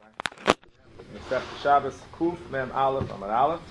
Except Shabbos Kuf Mem Aleph Amar Aleph.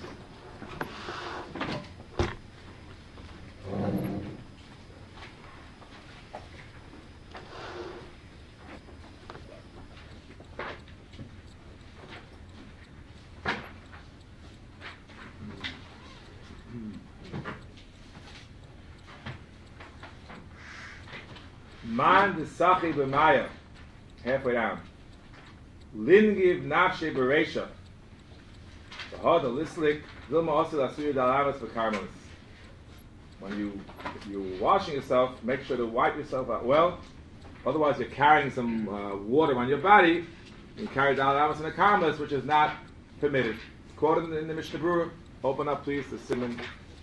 Man the Sachi b'Maya, halfway down. Lingiv nafshe bereisha. V'hod alislik vilma osel asur dalavas v'karmelis. When you're washing yourself, make sure to wipe yourself out well. Otherwise, you're carrying some water on your body. You carry dalavas and the karmelis, which is not permitted. It's quoted in the Mishnah Berurah. Open up, please, the Siman.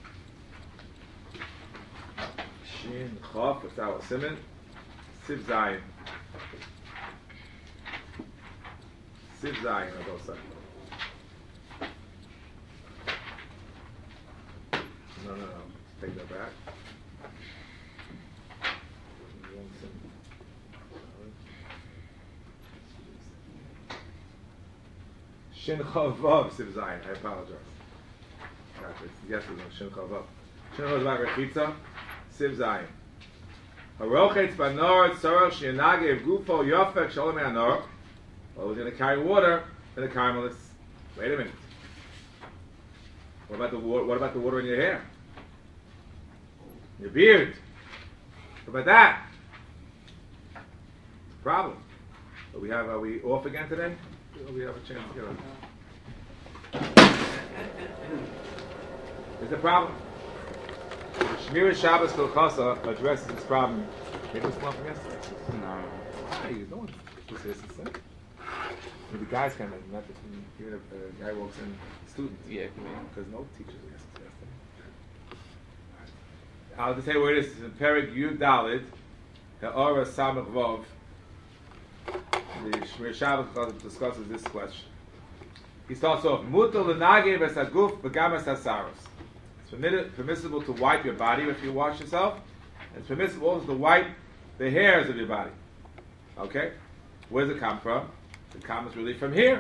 Shin Chof, it's our Siman. Siv Zayin. Siv Zayin, I'll go second. No. Take that back. Shin Chavav, Siv Zayin. I apologize. Yes, it's on Shin Chavav. Shin Chavav is about Rechitza. Siv Zayin. Harochetz banor tzorach she'nage gufo yofek shalom anor. Well, we're going to carry water in the karmelis. Wait a minute. What about the water? What about the water in your hair? Your beard? What about that? It's a problem. Are we off again today? Or we have a chance to get on? It's a problem. Shmir Shabbos Kolchasa addresses this problem. Maybe it's one from yesterday. No. No one was this. Maybe guys can imagine that. Even if a guy walks in, students. Yeah, because no teachers are yesterday. I'll just tell you where it is. In Perek Yud Dalid, Ha'ora Samach Vov, the Shmir Shabbos Kolchasa discusses this question. He starts off, Mutal l'nage v'saguf v'gam v'sasaros. It's permissible to wipe your body if you wash yourself. And it's permissible also to wipe the hairs of your body. Okay? Where does it come from? It comes really from here.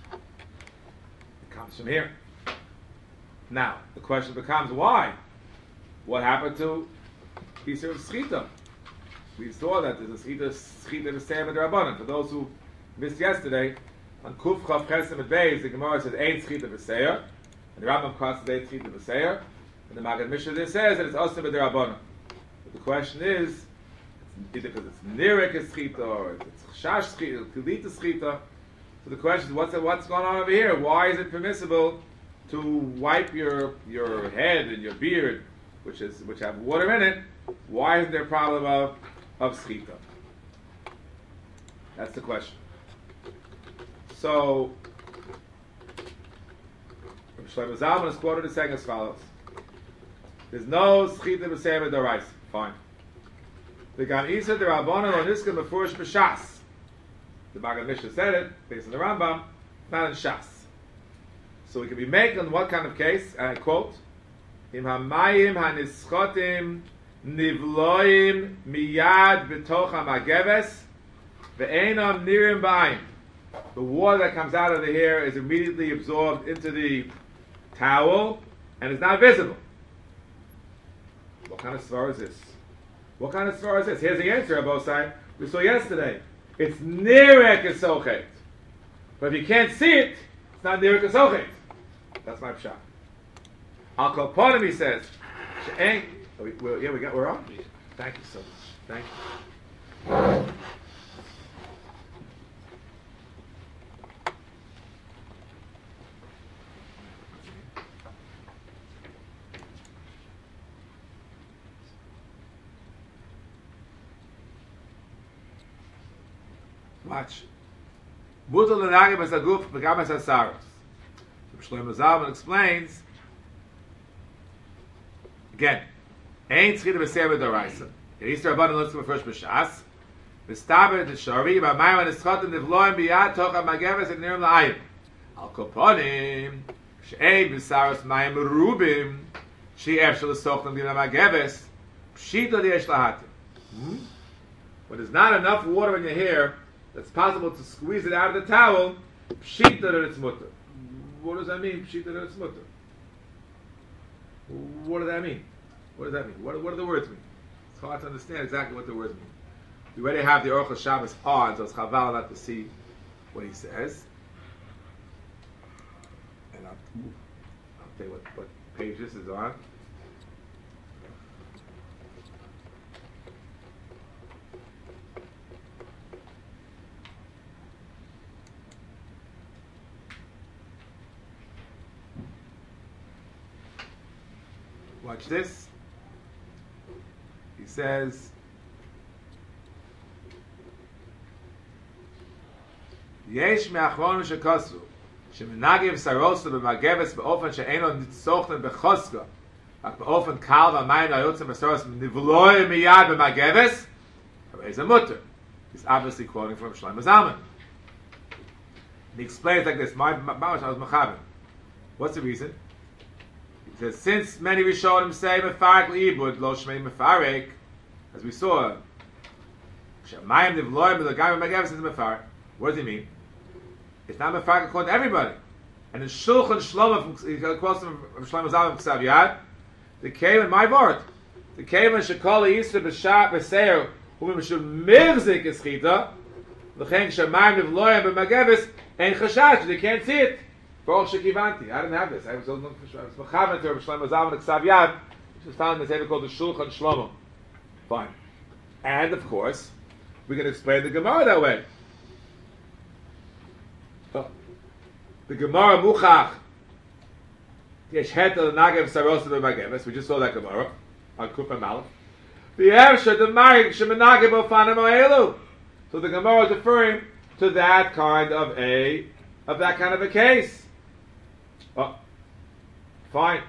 It comes from here. Now, the question becomes why? What happened to Isur Schita? We saw that there's a Schita V'Seyam D'Rabbanan. For those who missed yesterday, on Kuf Chav Chesem et Beis, the Gemara says, Ein Schita V'Seyam. And the Rambam calls it Schita V'Seir, and the Maggid Mishnah there says that it's also B'Derabbanan. But the question is, either because it's Nirek Schita, or it's Chash Schita, Tilita Schita. So the question is, what's going on over here? Why is it permissible to wipe your head and your beard, which have water in it? Why isn't there a problem of Schita? That's the question. So, Shlomo Zalman is quoted as saying as follows: there's no schita b'seim d'oraisa. Fine. The Gan Isa d'Rabbanan lo niskan b'furish b'shas. The Maggid Mishnah said it based on the Rambam, not in Shas. So we can be making what kind of case? And I quote: Im hamayim hanischotim nivloim miyad b'toch hamageves ve'enam nirim b'ayim. The water that comes out of the hair is immediately absorbed into the towel, and it's not visible. What kind of svara is this? What kind of svara is this? Here's the answer, Abosai. We saw yesterday. It's nirek esochet. But if you can't see it, it's not nirek esochet. That's my pshat. Al Kolponim, he says, we're on? Thank you so much. Thank you. Watch. Mutal l'nage b'saguf v'gam v'sasaros. Shlomo Zalman explains again. Ein tzchita b'seir b'doraisa. Yisur Rabbanan lo tzchita b'fresh b'shas. V'staber d'shari b'mayim ha'nischotim nivloim b'yad toch ha'mageves and nirim la'ayim. Al koponim she'ein b'saros mayim merubim she'ef shel sochlim b'yad ha'mageves pshita di'esh lahatim. When there's not enough water in your hair, it's possible to squeeze it out of the towel. Pshita that it's mutter. What does that mean? Pshita that it's mutter. What does that mean? What does that mean? What do the words mean? It's hard to understand exactly what the words mean. We already have the Orchos Shabbos on, so it's chaval not to see what he says. And I'll tell you what page this is on. Watch this. He says, "Yesh me'achronim shekasu shemenagev sarosu b'mageves be'ofen she'eno nitzochten bechoska רק באופן קל והמים היוצא מסורס נבלוי מיד במגבס, הרי זה mutter. He's obviously quoting from Shlomo Zalman. He explains like this, what's the reason? He says, since many Rishonim say mefarek li'ibud lo shmei mefarek, as we saw, shemayim nivloi b'lagam b'magevs is mefarek. What does he mean? It's not mefarek according to everybody. And in Shulchan Shlomo, he quotes from Shlomo Zalman from Ksav Yad, the came in my word. The came in Shekol Yisra b'Shat b'Seir who mishul mirzik is chita. L'chein shemayim nivloyim b'magevs ein chashash. They can't see it. Baruch shekivanti. I didn't have this. I was mechavan to Shlomo Zalman at Ksav Yad, which was found in the table called the Shulchan Shlomo. Fine. And of course, we can explain the Gemara that way. The Gemara Muchach Yesh Hetel Nagev Sarosa B'Mageves. We just saw that Gemara on Kufa Malach. The Ersha the Marig Shemenagev Ofanim Oelu. So the Gemara is referring to that kind of a case. Oh, fine.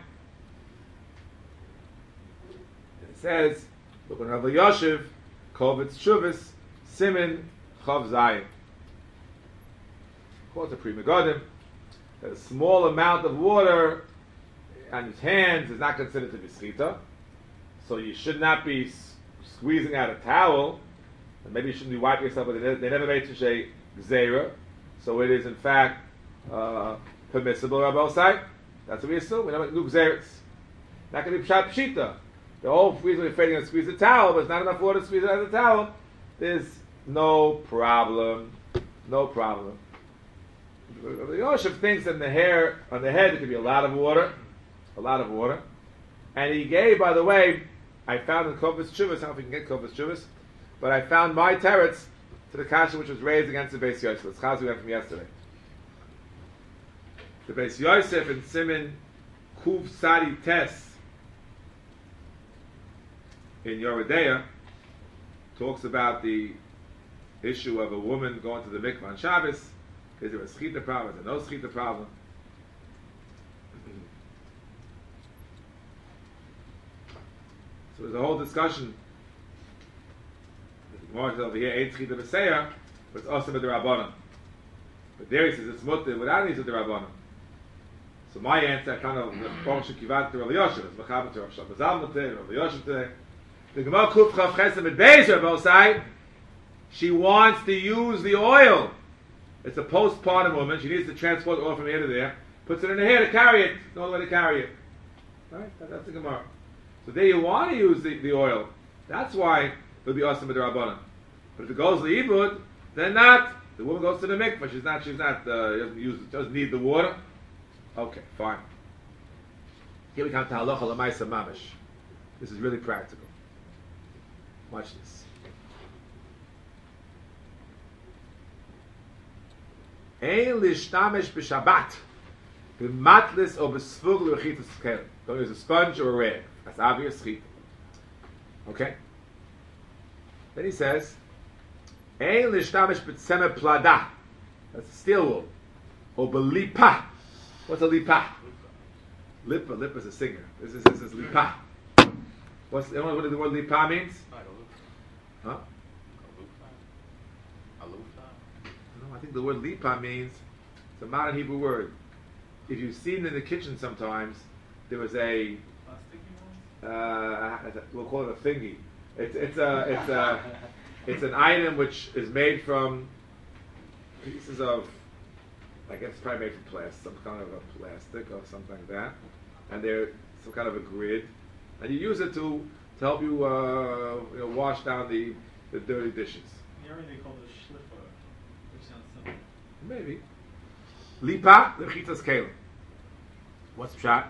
It says, look on Rav Yoshev, Kovitz Shuvas, Simin Chav Zayin. Quote the Pri Megadim. A small amount of water on his hands is not considered to be schita, so you should not be squeezing out a towel, and maybe you shouldn't be wiping yourself, but they never made such a gzeira, so it is in fact permissible. Rabbi side, that's what we assume. We don't do gzeiras. Not going to be pshat pshita. The whole reason we're afraid to squeeze the towel, but it's not enough water to squeeze it out of the towel. There's no problem. No problem. Yosef thinks that on the head there could be a lot of water, and he gave, by the way, I found in Kovas Chuvas, I don't know if we can get Kovas Chuvas, but I found my teretz to the kasha which was raised against the Beis Yosef. It's chaz we went from yesterday. The Beis Yosef in Simin Kuv Sadi Tes in Yoredeya talks about the issue of a woman going to the mikvah on Shabbos. Is there a schita problem? Is there no schita problem? So there's a whole discussion. The Gemara says over here, ain't schita b'seya, but it's also with the Rabbanan. But there he says it's mutter without any of the Rabbanan. So my answer, I kind of Baruch shekivat to Rav Yosef, it's mechaber to Rav Shlomo Zalman today, Rav Yosef today. The Gemara Kuf Chav Chesed with Bezer both sides. She wants to use the oil. It's a postpartum woman. She needs to transport oil from here to there. Puts it in her hair to carry it. No way to carry it. Right? That's the Gemara. So there you want to use the oil. That's why it'll be awesome with the Rabbanan. But if it goes to the Ibud, then not. The woman goes to the mikvah. She's not doesn't need the water. Okay, fine. Here we come to halacha l'maisa mamish. This is really practical. Watch this. Ein lishtamesh b'Shabbat b'matlis or b'svug l'rechitas kelim. Don't use a sponge or a rag. That's obvious chita. Okay. Then he says, Ein lishtamesh b'tzemer plada. That's a steel wool. Or b'lipa. What's a lipa? Lipa is a singer. This is lipa. Anyone know what the word lipa means? Huh? I think the word lipa means, it's a modern Hebrew word. If you've seen in the kitchen sometimes, there was a, we'll call it a thingy. It's an item which is made from pieces of I guess it's probably made from plastic, some kind of a plastic or something like that, and they're some kind of a grid, and you use it to help you, wash down the dirty dishes. The area they call it a schliffer, which sounds simple. Maybe. Lipa, the chitas kelim. What's pshat?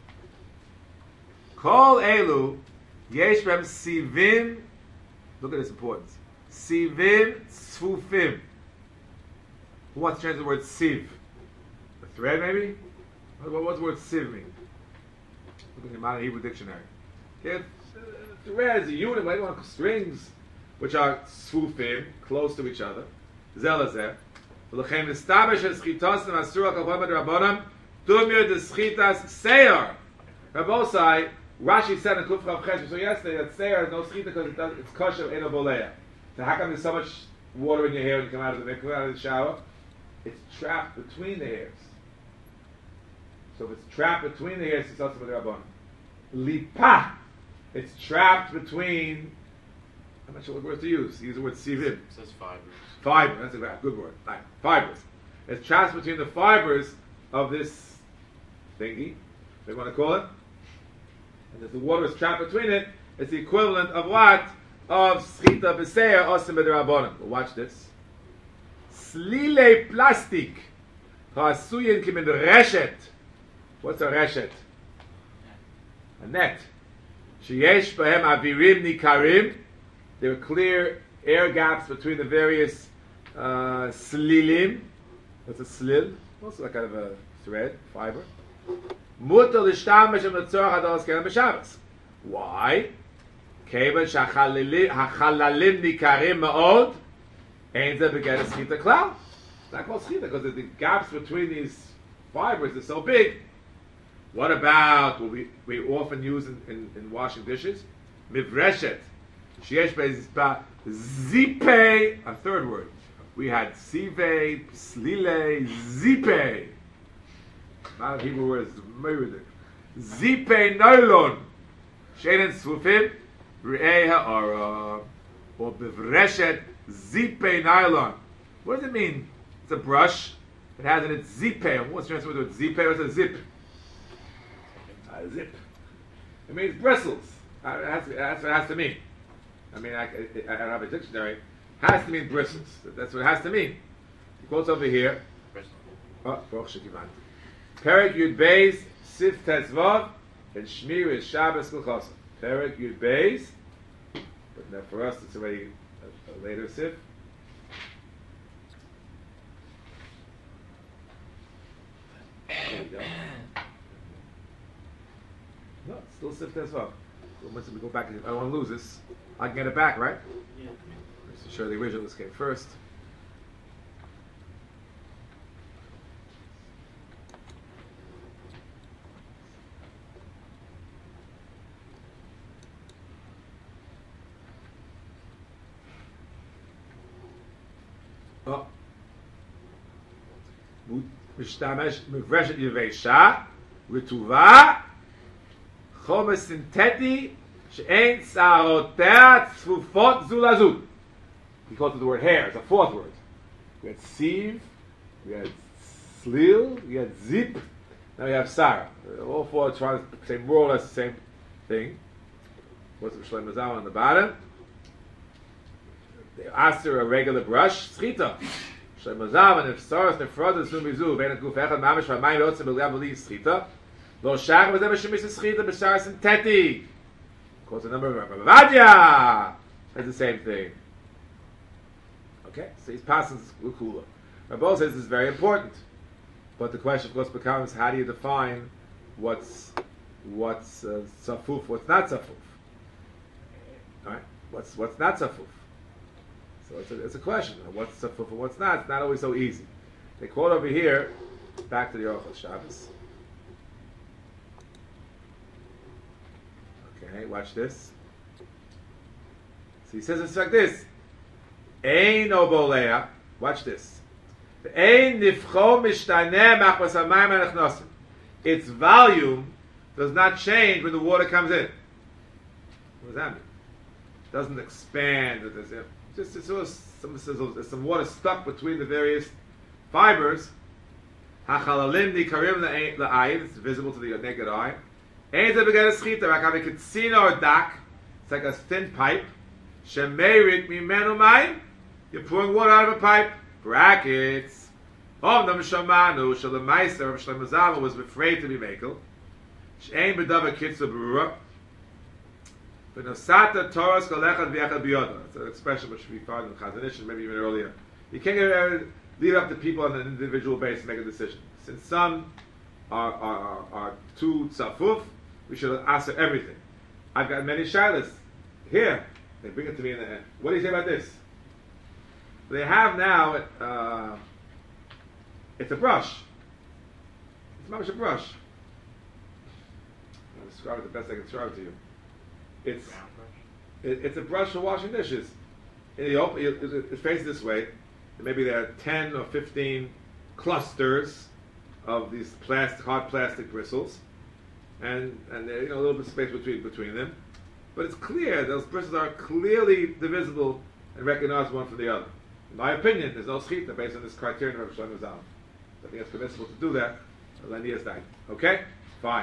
Kol elu, yesh bem sivim, look at this importance. Sivim tzfufim. Who wants to translate the word sieve? A thread, maybe? What's the word sieve mean? Look at the modern Hebrew dictionary. Okay, threads, a unit, like one strings, which are tzfufim, close to each other. Zelazeh. L'chem nistabesh es chitosim asura kol rabbanam tumir deschitas seir. Rabosai, Rashi said in Kuf Rav Chesh, so yesterday that seir is no schita because it's kosher in a boleya. So how come there's so much water in your hair when you come out of the shower? It's trapped between the hairs. So if it's trapped between the hairs, it's also with the rabbanam. Lipa, it's trapped between. I'm not sure what word to use. Use the word sivim. It says fibers. Fiber, that's a good word. Right. Fibers. It's trapped between the fibers of this thingy, they want to call it. And if the water is trapped between it, it's the equivalent of what? Of schita b'seir osim b'derabbanan. Well, watch this. Slile plastic ha'asuyin kimin reshet. What's a reshet? A net. Sheyesh b'hem avirim nikarim. There are clear air gaps between the various slilim. What's a slil? Also like kind of a thread, fiber. Mutter l'shtamesh v'tzorach hados keren b'Shabbos. Why? Kevan shachalalim nikarim ma'od. Ain't there beget a schita klal? It's not called schita because the gaps between these fibers are so big. What about what we often use in washing dishes? Mivreshet. Sheyesh be'zipah zipe. A third word. We had sive, slile, zipe. Not a Hebrew word, it's murder. Zipe nylon. Sheinen svufim, re'eh ha'ara. Or bevreshet zipe nylon. What does it mean? It's a brush. It has in it zipe. What's the translation with zipe? What's a zip? A zip. It means bristles. That's what it has to mean. I mean, I don't have a dictionary. It has to mean bristles. That's what it has to mean. It goes over here. Oh, Baruch Shekivan. Perek Yud Beis, Sif Tetzvav, and Shmir is Shabbos L'Chosim. Perek Yud Beis, but now for us it's already a later Sif. There we go. No, it's still Sif Tetzvav. So once we go back, I don't want to lose this. I can get it back, right? Yeah. Just to show the original, this came first. Oh. משתמש מברשת יבשה, רטובה, חומר סינתטי, שאין שערותיה צפופות זו לזו. He calls it the word hair, it's a fourth word. We had sieve, we had slil, we had zip, now we have Sarah. All four trying to say more or less the same thing. What's the Shlomo Zalman on the bottom? They asked her a regular brush, schita. Shlomo Zalman, if Saras nefrodas sumizu, ve'en guf echad mamish v'mayim lotzim b'liav v'li schita, lo shach v'zeh b'shemis schita b'shar sinteti. Of course, the number of Rabbadia has the same thing. Okay, so he's passing Lukula. Rabbi says this is very important, but the question, of course, becomes: how do you define what's safuf, what's not safuf? All right, what's not safuf? So it's a question: what's safuf and what's not? It's not always so easy. They quote over here, back to the Aruch Shabbos. Okay, watch this. So he says it's like this. Ein obolea. Watch this. Ein nifcho mishtaneh machmas hamayim hanechnosim. Its volume does not change when the water comes in. What does that mean? It doesn't expand. It's some water stuck between the various fibers. Hachalalim nikarim la'ayin. It's visible to the naked eye. Ein ze beged schita. Rakav ketzina or dak. It's like a thin pipe. Shemeirik mimenu mayim. You're pouring water out of a pipe. Brackets. Omnam shamanu shalemaiser of Shlomo Zalman was afraid to be mekel. She'ein b'davar kitzur berura. V'nosata Torah's kolechad v'yechad b'yoda. It's an expression which we found in Chazon Ish, maybe even earlier. You can't leave up to people on an individual basis to make a decision. Since some are too tzafuf, we should answer everything. I've got many shilas. Here, they bring it to me in the end. What do you say about this? They have now, it's a brush. It's not much a brush. I'll describe it the best I can describe it to you. It's a brush for washing dishes. It faces this way. Maybe there are 10 or 15 clusters of these hard plastic bristles, and there's a little bit of space between them. But it's clear those bristles are clearly divisible and recognizable one from the other. In my opinion, there's no schita based on this criterion of Shlomo Zalman. I think it's permissible to do that. Okay? Fine.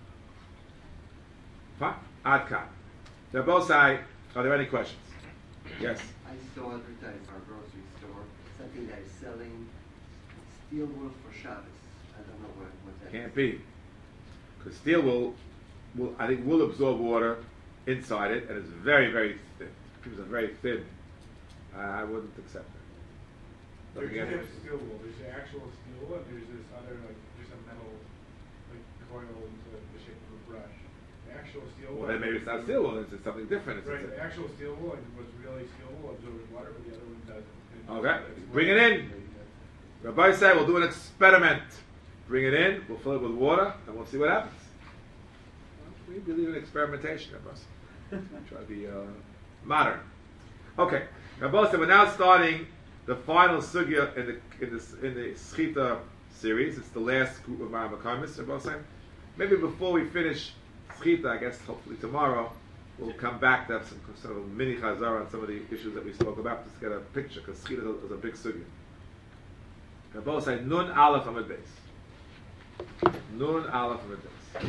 Adka. They're both side. Are there any questions? Yes. I saw advertised our grocery store something that is selling steel wool for Shabbos. I don't know what that Can't is. be. Because steel I think will absorb water inside it, and it's very, very thin. Pieces are very thin. I wouldn't accept it. There's just steel wool. There's the actual steel wool, and there's this other, like, just a metal, like, coil into the shape of a brush. The actual steel wool. Well, then maybe it's not steel wool. It's something different. Right. The actual steel wool, like, what's really steel wool absorbs water, but the other one doesn't. Okay. Bring it in. Rabbi said we'll do an experiment. Bring it in. We'll fill it with water, and we'll see what happens. We believe in experimentation, Rabbi. Try to be modern. Okay. Rabbi said we're now starting the final sugya in the Schita series. It's the last group of Maramakarmis, Rabbi said. Maybe before we finish Schita, I guess hopefully tomorrow, we'll come back to have some sort of mini chazara on some of the issues that we spoke about, just to get a picture, because Schita is a big sugya. Rabbi said Nun Aleph Amud Beis. Nun Aleph Amud Beis.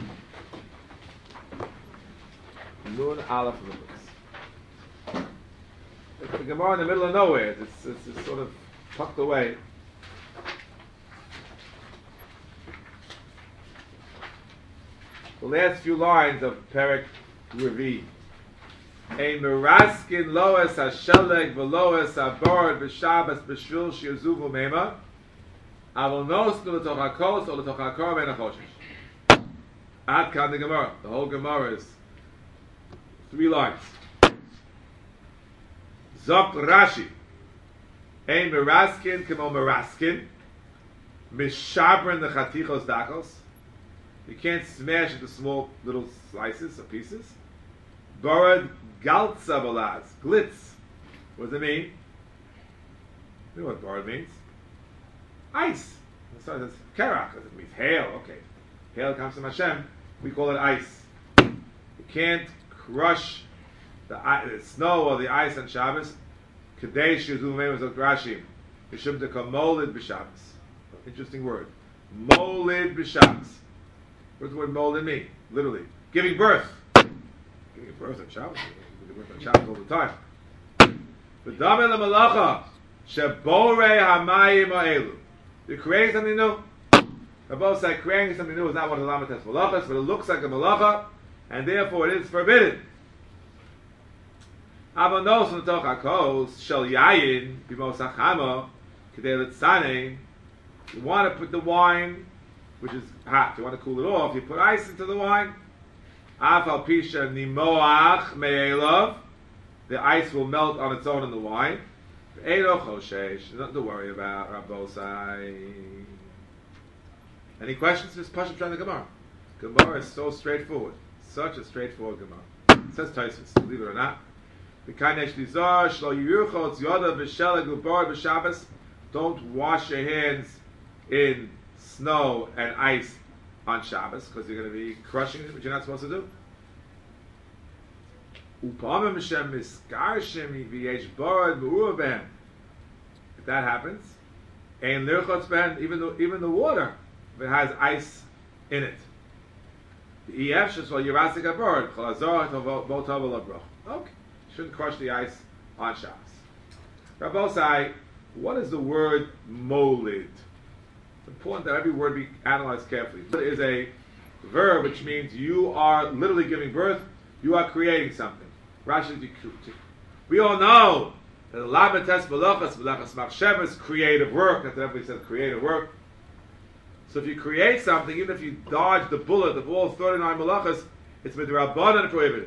Nun Aleph Amud Beis. It's the Gemara in the middle of nowhere. It's sort of tucked away. The last few lines of Perek Revi. A meraskin loas hasheleg v'loas habord b'shabas b'shvil shiazuvu mema avol nosnu l'toch hakos or l'toch hakor ben achoshish. Ad kan the Gemara. The whole Gemara is 3 lines. Zok Rashi. Ein meraskin kemo meraskin mishabrin the chatichos dakos. You can't smash into small little slices or pieces. Borod galtza balaz. Glitz. What does it mean? You know what borod means? Ice. So it's kerach. It means hail. Okay. Hail comes from Hashem. We call it ice. You can't crush the snow or the ice on Shabbos. Kadesh Yuzu Meimus of Rashi. Mishum Deka Molid b'Shabbos. Interesting word. Molid b'Shabbos. What does the word molid mean? Literally. Giving birth. Giving birth on Shabbos. Giving birth on Shabbos all the time. V'damei l'malacha sheborei hamayim ha'elu. You're creating something new. Rabbi said creating something new is not one of the lamates malachas, but it looks like a malacha, and therefore it is forbidden. Avanos l'toch hakos shel yayin b'mos hachama k'dei l'tzanei. You want to put the wine, which is hot, you want to cool it off, you put ice into the wine. Af al pisha nimoach me'elav. The ice will melt on its own in the wine. Eino choshesh. Nothing to worry about, Rabbosai. Any questions? Just push up trying the Gemara. Gemara is so straightforward. Such a straightforward Gemara. It says Tosfos, believe it or not. Don't wash your hands in snow and ice on Shabbos, because you're going to be crushing it, which you're not supposed to do. If that happens, even the water if it has ice in it. The EF should well Yerasik Abor, Chalazor, Votov, okay. Shouldn't crush the ice on Shabbos. Rabbosai, what is the word molid? It's important that every word be analyzed carefully. It is a verb which means you are literally giving birth, you are creating something. Rashi, we all know that the Labates Malachas, Malachas Machshavas, creative work. That's what everybody says, creative work. So if you create something, even if you dodge the bullet of all 39 Malachas, it's midrabanan prohibited.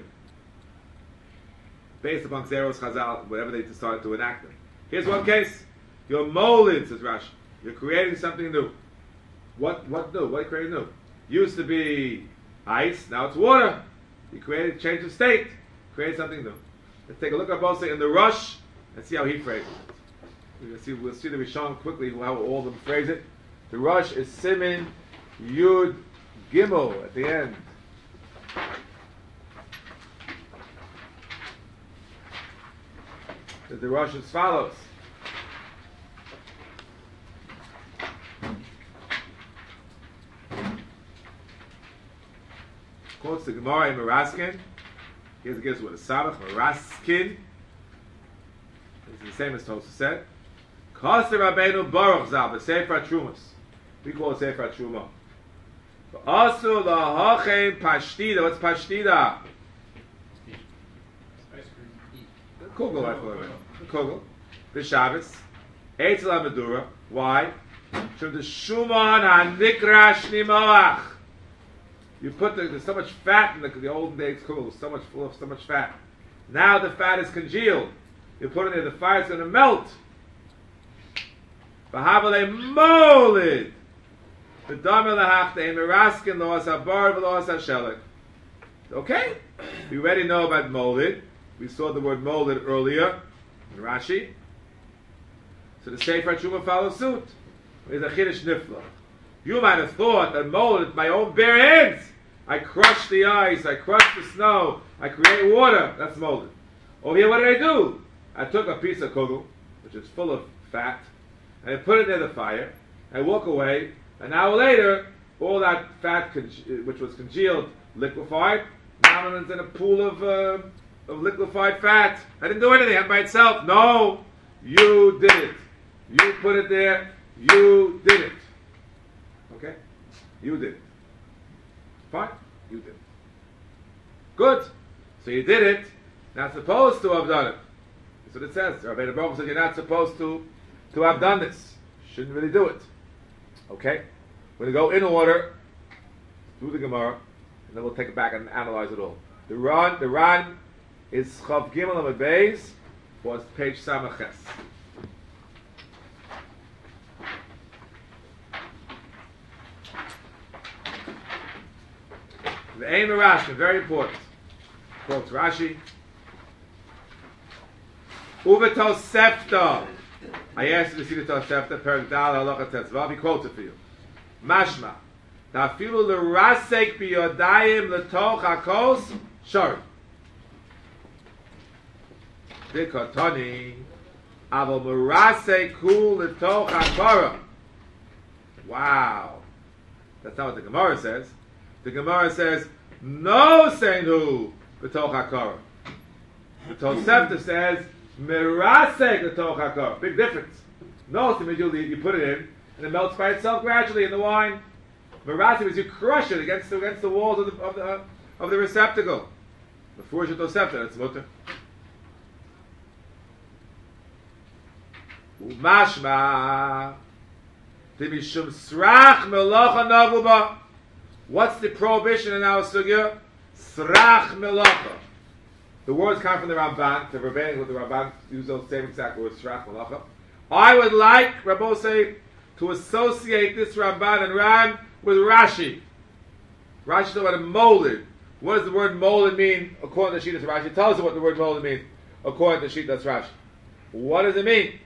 Based upon Xeros Chazal, whatever they decided to enact them. Here's one case. You're molid, says Rashi. You're creating something new. What new? What are you creating new? Used to be ice, now it's water. You created, change of state, create something new. Let's take a look at both in the Rush and see how he phrases it. We'll see the Rishon quickly, how all of them phrase it. The Rush is Simin Yud Gimel at the end. The Rush is as follows. Quotes the Gemara in Meraskin. Here's a guess with a Sabbath, Meraskin. It's the same as Tosa said. Koster Rabbeinu Baruch Zal, the Sefer Trumas. We call it Sefer Truma. Also, lahachem pashtida. What's pashtida? Ice cream. Kugel, I call it. Kugel. The Shabbos. Eitzel HaMedura. Why? From the Shuman HaNikra Shnimoach. You put there's so much fat in the olden days kugel, so much full of so much fat. Now the fat is congealed. You put it in there, the fire's going to melt. V'havale molid. V'damel lahachdein meraskin lo asabar v'lo asashelik. Okay, we already know about molid. We saw the word molid earlier in Rashi. So the Sefer Truma follows suit. It's a chiddush nifla. You might have thought that molid with my own bare hands. I crushed the ice, I crushed the snow, I create water. That's molid. Over here, what did I do? I took a piece of kugel, which is full of fat, and I put it near the fire. I walk away. An hour later, all that fat, which was congealed, liquefied, now it's in a pool of liquefied fat. I didn't do anything by itself. No, you did it. You put it there. You did it. Okay? You did it. Fine? You did it. Good. So you did it. Not supposed to have done it. That's what it says. Rabbeinu Baruch said you're not supposed to have done this. Shouldn't really do it. Okay? We're going to go in order through the Gemara, and then we'll take it back and analyze it all. The Ran is Chav Gimel Amud Beis, was page Samaches. The Ein Rashi, very important. Quotes Rashi. Uve Tosefta. I asked you to see the Tosefta, Perek Dal Halacha Tetzvav. He quotes it for you. Mashma. Tafilu l'rasek biyodayim l'toch hakos shor. Dikotoni. Aval m'rasek kul l'toch hakora. Wow. That's not what the Gemara says. The Gemara says, no seinu l'toch hakora. The Tosefta says, Mirasek l'toch hakor. Big difference. No, immediately you put it in, and it melts by itself gradually in the wine. Mirasek is you crush it against the walls of the receptacle. Before you Tosefta, that's mutter. Umashma Timishum srach melacha naguba. What's the prohibition in our sugya? Srach melacha. The words come from the Ramban. The Rebbeinu with the Ramban use those same exact words, Shrach Malacha. I would like, Rabbosai, to associate this Ramban and Ran with Rashi. Rashi talks about a molid. What does the word molid mean according to Shittas Rashi? Tell us what the word molid means according to Shittas Rashi. What does it mean?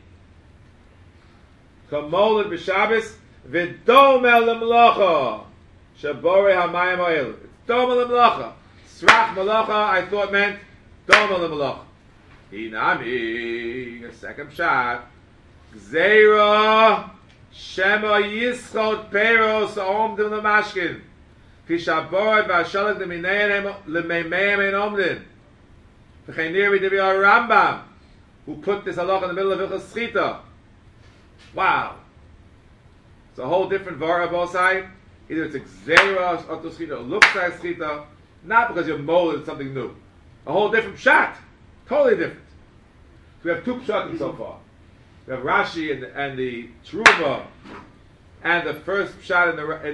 Kamolid b'Shabbos v'domel l'melacha shabore hamayim ha'el. It's domel l'melacha. Srach Malacha, I thought meant Domel l'melacha. Inami, a second shot. Gzeira Shema Yischot Peros Omdim Lamashkin. Fishaborad Vashalak Lemeimeim in Omdin. V'cheinir V'divi Rambam, who put this halach in the middle of Hilchos Schita. Wow. It's a whole different vara both sides. Either it's Xeros or Schita, or looks like Schita, not because you're molded something new. A whole different shot. Totally different. So we have two pshatim so far. We have Rashi and the Truma, and the first pshat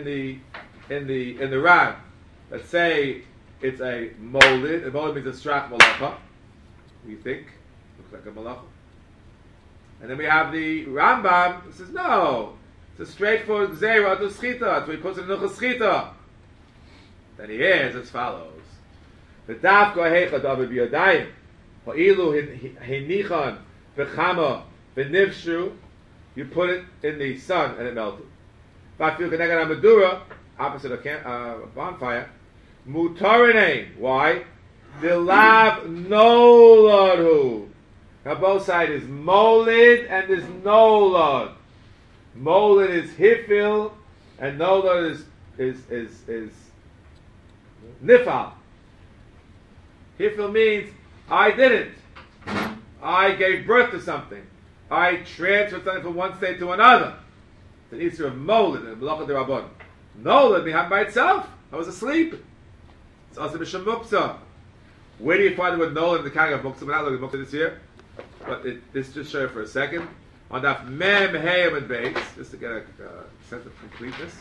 in the Ran that say it's a molded. A molded means a strach malacha. We think looks like a malacha. And then we have the Rambam who says no, it's a straightforward gzeira to schita. So he puts it in the schita. Then he is as follows: the dafka heicha david biyadayim, ho'ilu hinichan v'chama v'nivshu. You put it in the sun and it melted. V'afil k'negad hamadura, opposite of bonfire. Mutarine. Why? The lav no ladhu. Now both sides is molid and there's no lad. Molid is hifil and no lad is nifal. Hifil means I didn't. I gave birth to something. I transferred something from one state to another. It's an issue of molid and malacha derabon. No lad behind by itself. I was asleep. It's also b'shem muktzah. Where do you find the word no in the Kag of muktzah? We're not looking at muktzah this year, but this just show you for a second. On that mem hayam and base, just to get a sense of completeness.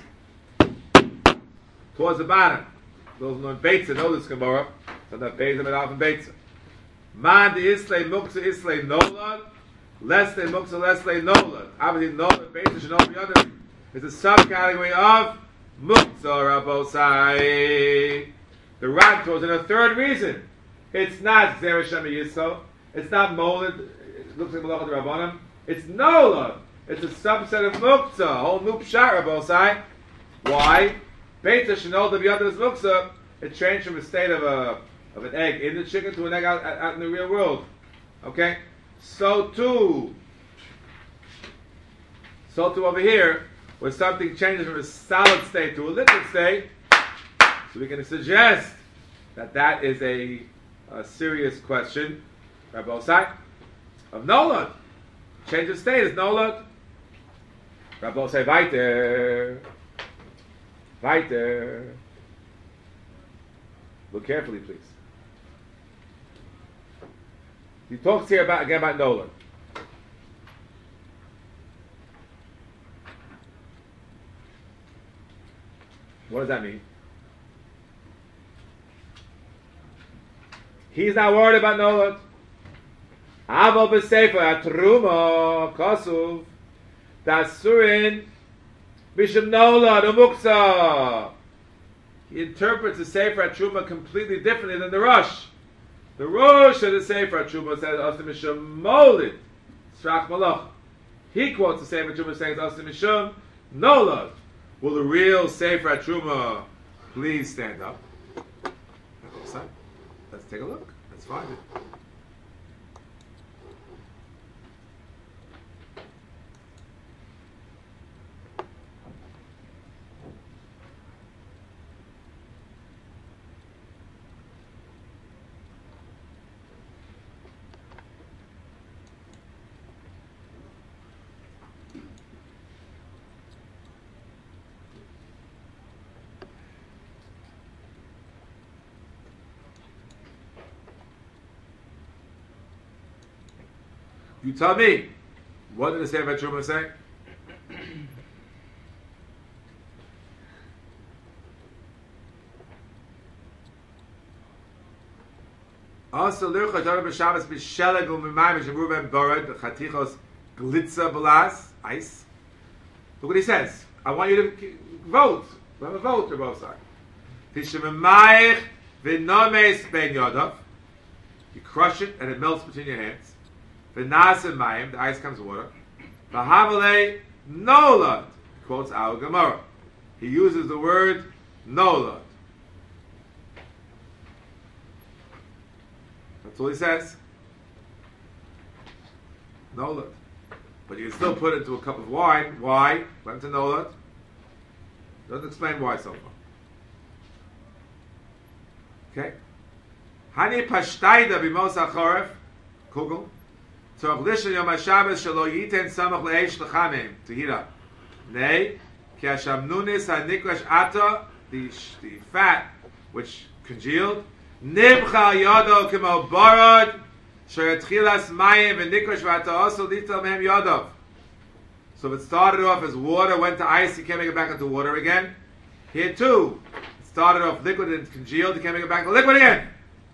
Towards the bottom, those who know Beitza know this Gemara. So that Beitza and Alf and Beitza. Man the islay muktzah islay nolad, less than muktzah less than nolad. Obviously nolad Beitza should know the other. It's a subcategory of muktzah rabosai. The Ran throws in a third reason. It's not Zera Shema Yisrael. It's not molded. It looks like Malachat Rabbanim. It's Nola. It's a subset of Muktzah. A whole new Pshat Rabosai. Why? Beta Shenol the B'yad is Muktzah. It changed from a state of an egg in the chicken to an egg out in the real world. Okay? So too over here, where something changes from a solid state to a liquid state, so we can suggest that is a serious question, Rabbosai, of Nolad. Change of state is Nolad. Rabbosai, weiter. Look carefully, please. He talks here again about Nolad. What does that mean? He's not worried about Nolad. Aval b'sefer atruma kasuv dasurin b'shem Nolad umuksa. He interprets the sefer atruma completely differently than the Rosh. The Rosh of the sefer atruma says asim mishum molid strach malach. He quotes the sefer atruma saying asim mishum Nolad. Will the real sefer atruma please stand up? Let's take a look. Let's find it. You tell me. What did the Sefer Truma say? Also, Lircha Torah b'Shabbos b'Sheleg u'Mimayim b'Shem Borod b'Chatichos Glitza b'Las ice. Look what he says. I want you to vote. We have a vote on both sides. Tishemayich v'Nomes ben Yodov. You crush it and it melts between your hands. V'Nasa Mayim, the ice comes water. V'Havalei Nolad, quotes our Gemara. He uses the word Nolad. That's all he says. Nolad. but you can still put it into a cup of wine. Why? Went to know that. Doesn't explain why so far. Okay. Hani pashtayda b'mos hachoref kugel tzorach lishon yom haShabbos shelo yiten samach le'esh lechamim to heat up. Nay, ki hashamnunis hanikrash ata the fat which congealed nibcha yodo kemo barad sheretchilas mayim v'nikrash v'ata also lital mehem yodov. So if it started off as water, went to ice, you can't make it back into water again. Here too, it started off liquid and congealed, you can't make it back into liquid again.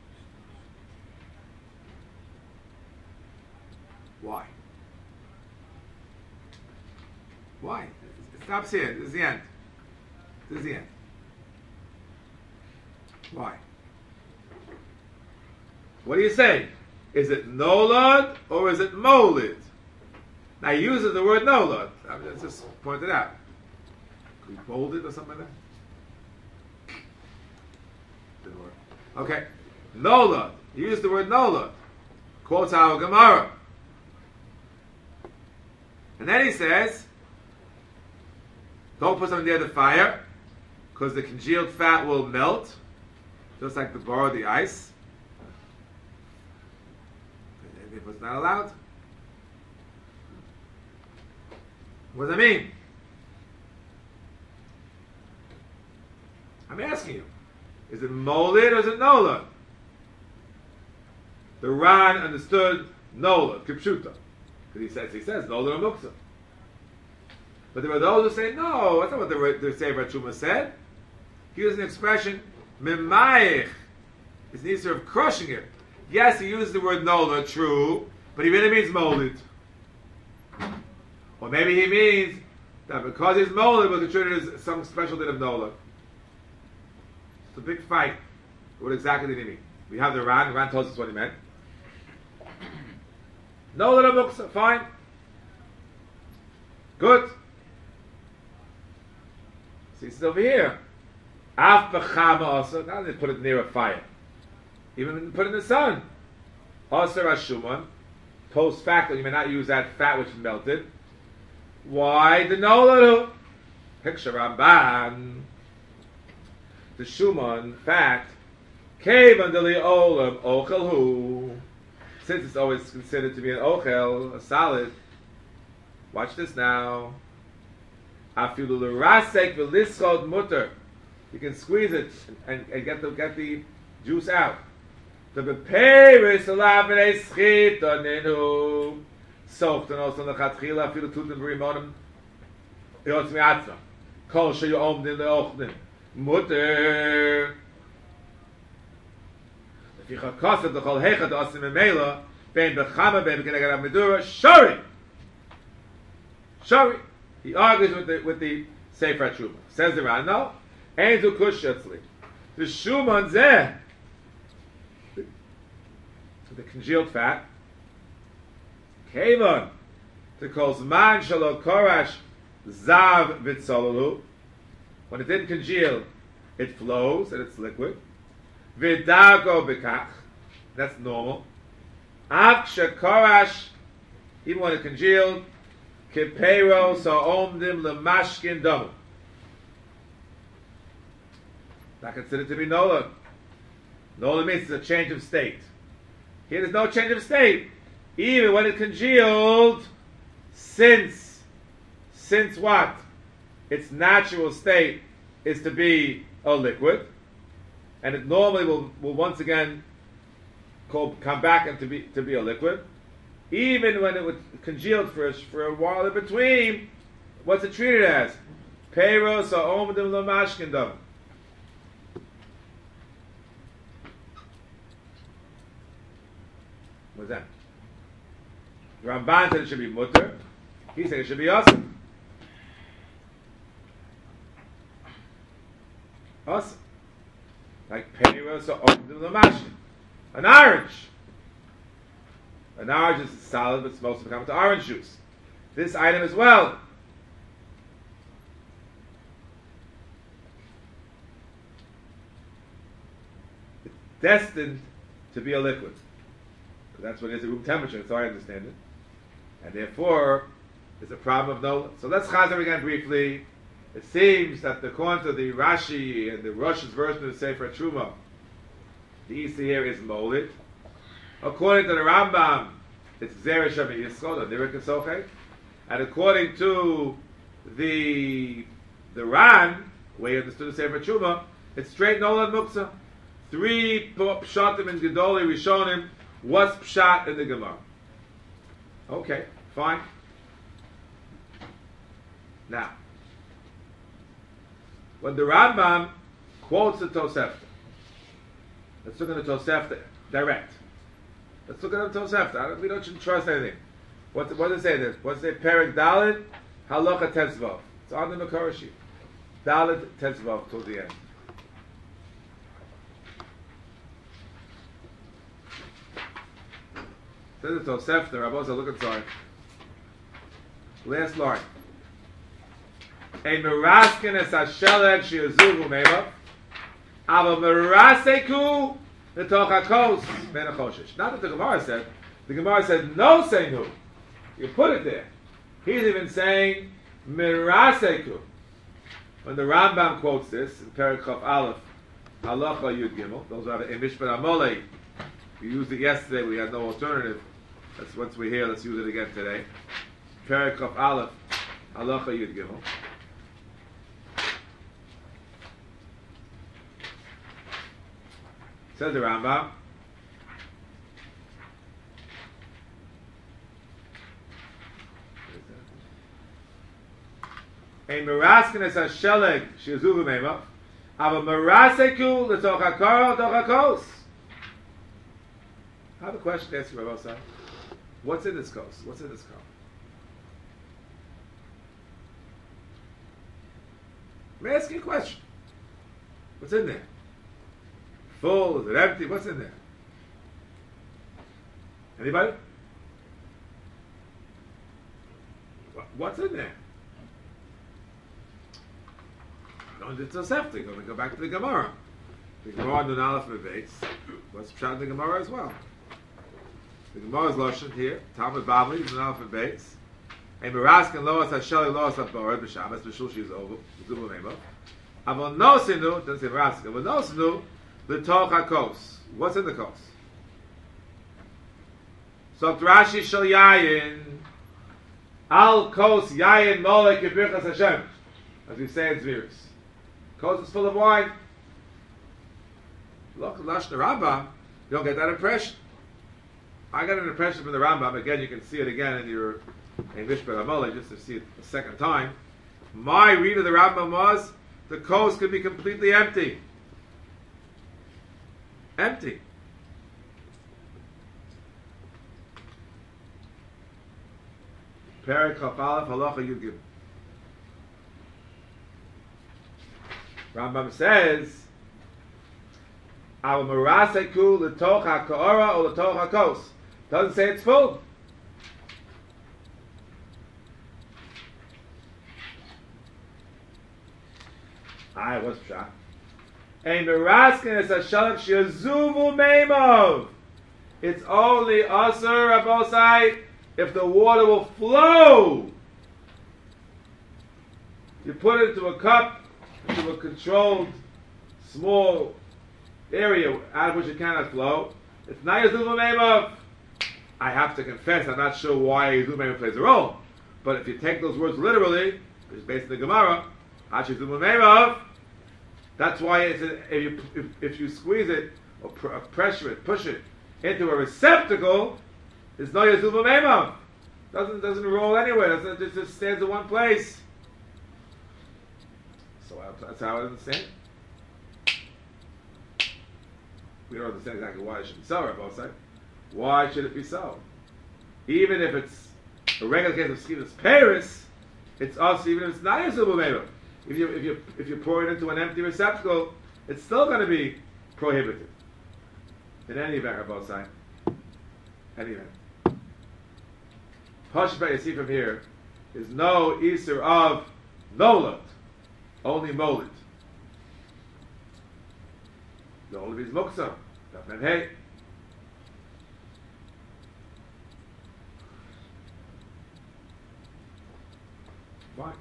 Why? Why? It stops here. This is the end. This is the end. Why? What do you say? Is it nolad or is it molid? Now he uses the word nolad. I mean, let's just point it out. Could we bold it or something like that? Didn't work. Okay. Nolad. He used the word nolad. Quotes our Gemara. And then he says, don't put something near the fire, because the congealed fat will melt, just like the bar of the ice. And if it's not allowed, what does that mean? I'm asking you, is it molid or is it nola? The Ran understood nola, kipshuta. Because he says, no little muksa. But there were those who say, no, that's not what the Sefer Truma said. He used an expression, mimayich. It's the issue of crushing it. Yes, he used the word nola, true, but he really means molded. Or maybe he means that because he's molded, was attributed as some special din of nola. It's a big fight. What exactly did he mean? We have the Ran. Ran tells us what he meant. No little books, fine. Good. See, it's over here. Af b'chama also. Now they put it near a fire. Even put it in the sun. Aser ashuman. Post facto, you may not use that fat which is melted. Why the no little? Picture Ramban. The shuman fat. Kevan deli olam ochelhu. Since it's always considered to be an ochel, a salad, watch this now. Afilu l'rasek v'lischod mutter. You can squeeze it and get the juice out. The beperis alav v'nei schit aninu. Socht and also lechatchila afilu tutim v'rimonim yotz mi'atzma. Kol sheyu omdin le'ochdim. Mutter. Shari. He argues with the Sefer Truma. Says the Ran, no. Ein zu kush shetzli. The shuman zeh. The congealed fat. Kevon. To call zman shalo korash zav vitzololu. When it didn't congeal, it flows and it's liquid. Vidago bekach, that's normal. Av shekorash, even when it congealed, kipero sa'omdim lemashkin domu. Not considered to be nola. Nola means it's a change of state. Here there's no change of state. Even when it congealed, since what? Its natural state is to be a liquid. And it normally will once again come back and to be a liquid. Even when it was congealed for a while in between, what's it treated as? Peiros or omdim lamashkindam. What's that? Ramban said it should be mutter. He said it should be awesome. Awesome. Like peiros or omdim lamashkin. An orange. An orange is solid, but it's supposed to become to orange juice. This item as well. It's destined to be a liquid. Because that's what it is at room temperature, so I understand it. And therefore, is a problem of no. So let's chazer again briefly. It seems that according to the Rashi and the Rosh's version of the Sefer Truma, the Issa here is molid. According to the Rambam, it's Zeresh Yisrael, the Nirik and Sochei. And according to the Ran, where you understood the Sefer Truma, it's straight Nolad Muksa. 3 pshatim in Gedolei Rishonim. What's pshat in the Gemara? Okay, fine. Now, when the Rambam quotes the Tosefta, let's look at the Tosefta direct. Let's look at the Tosefta. We don't trust anything. What does it say there? What's it say? Perek Dalet, Halacha Tetzvav. It's on the Makor sheet. Dalet Tetzvav till the end. Says the Tosefta, Rabbi, look at sorry. Last line. A meraskin es hasheleg sheyazuvu meva, ava meraseku netoch hakos ben achoshish. Not that the Gemara said. The Gemara said no seinu. You put it there. He's even saying meraseku. When the Rambam quotes this in Perek Chaf Aleph, Halacha Yud Gimel, those are in Mishpat Amolei. We used it yesterday. We had no alternative. That's once we're here. Let's use it again today. Perek Chaf Aleph, Halacha Yud Gimel. Says the Rambam. A meraskin es hasheleg sheyazuvu meva, ava meraseku l'toch hakara l'toch hakos. I have a question to ask you, Rabbi Osai. What's in this kos? What's in this kos? May I ask you a question? What's in there? Full? Is it empty? What's in there? Anybody? What's in there? It's a septic. Going to go back to the Gemara. The Gemara Nun Aleph Mebeitz. Let's try the Gemara as well. The Gemara is lashon here. Talmud Bavli Nun Aleph Mebeitz. A meraskin loas hasheli loas haborad b'shabbos b'shul she's over. Zubu memo. Avon nosinu doesn't say meraskin. Avon nosinu l'toch hakos. What's in the kos? So Rashi shel yayin al kos yayin molek yibirchas Hashem, as we say in Zviris. Kos is full of wine. Look at Lashon Rambam. You don't get that impression. I got an impression from the Rambam. Again, you can see it again in your Mishpat Amolei just to see it a second time. My read of the Rambam was the kos could be completely empty. Empty. Perek Chaf Aleph Halacha Yud Gimel. Rambam says, "Al meraseku l'toch ha'ka'ora or l'toch ha'kos." Doesn't say it's full. What's pshat? A meraskin is a shalom sheyazuvu meimov. It's only asur abosai if the water will flow. You put it into a cup, into a controlled small area out of which it cannot flow. It's not yazuvu meimov. I have to confess, I'm not sure why yazuvu meimov plays a role. But if you take those words literally, which is based on the Gemara, yazuvu meimov. That's why it's if you squeeze it or pressure it, push it into a receptacle, it's no yazuvu meimov. Doesn't roll anywhere. It just stands in one place. So that's how I understand it. We don't understand exactly why it should be so, Rabbi Osai. Why should it be so? Even if it's a regular case of Skidas Paris, it's also even if it's not yazuvu meimov. If you pour it into an empty receptacle, it's still going to be prohibited. In any event, Rabbi Osai. Any event. Pashba you see from here is no Isser of Nolat, only Molit. The only is Muksa. Daf Hey. Fine.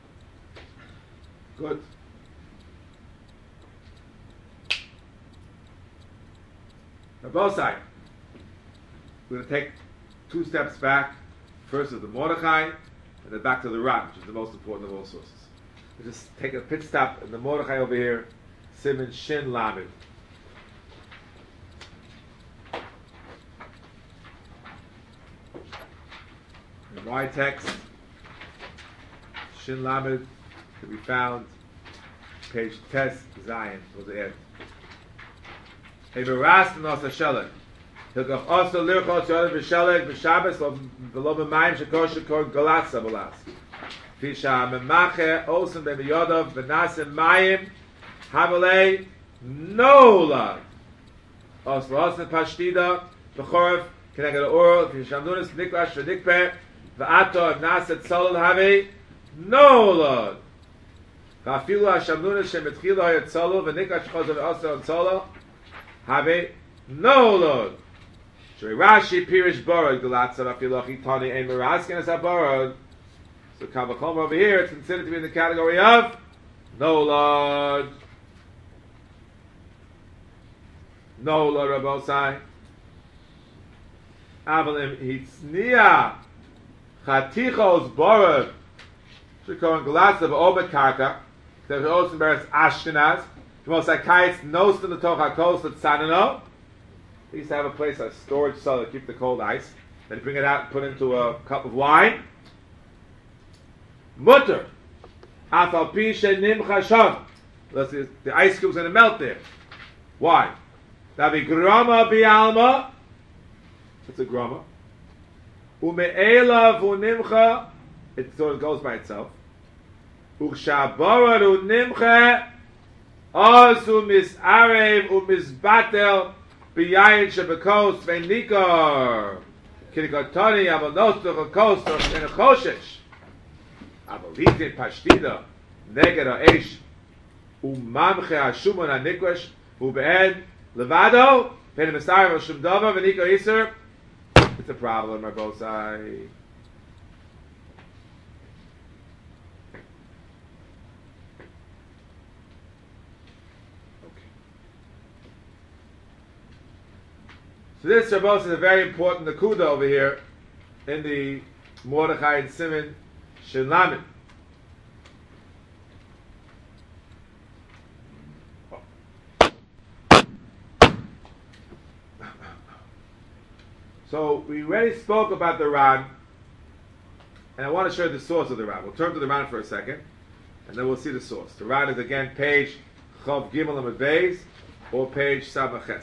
Good. Now both sides. We're going to take 2 steps back. First is the Mordechai, and then back to the Ran, which is the most important of all sources. We just take a pit stop in the Mordechai over here, Siman Shin Lamed. In my text, Shin Lamed can be found page Tes Zion was the end. Eberast Nosa Shelek. Hilkach also lirchot yodem v'shelek v'shabes v'lo b'mayim shekor shekor galatza b'las. Fisha memache osim b'miyodov v'nasim mayim havelei nola. Os v'osim pashtida v'choref keneged oral v'shamnunis niklash v'nikper v'ato v'naset solod havei nola. V'afilu ha-shamnunis shemetchilu hayat solo v'niklash chozor v'osim solo havei nola. Rashi Pirish Borod Galatza Afilochi Tani Ein Meraskin as Borod. So Kavakom over here, it's considered to be in the category of no Lord. No Lord Rabosai. Avalim Hitznia Chatichos Borod. Shikon Galatza Obet Karka. There's also Beres Ashkenaz. Mosai Kaitz Nost in the Tocha Coast at Sanano. They used to have a place, a storage cellar to keep the cold ice. Then bring it out and put it into a cup of wine. Mutter. Afal pishe nimcha shon. The ice cube's going to melt there. Why? Davi grama bialma. It's a grama. Ume'ela v'nimcha. It sort of goes by itself. U'kshabara u'nimcha. Ozu mis'arev u'misbatel. Biyayin shebekos ve'nikar kinikotani avanostor kostor and choshesh avalitin pashtida neged ha'esh umamche ha'shumon ha'nikwesh ube'ed levado pen mesar v'shum dava v'nikar iser. It's a problem, Rabosai. So this Shabbos is a very important nakuda over here in the Mordechai and Siman Shin Lamed. So we already spoke about the Ran, and I want to show you the source of the Ran. We'll turn to the Ran for a second, and then we'll see the source. The Ran is again page Chav Gimel Amud Beis or page Samaches.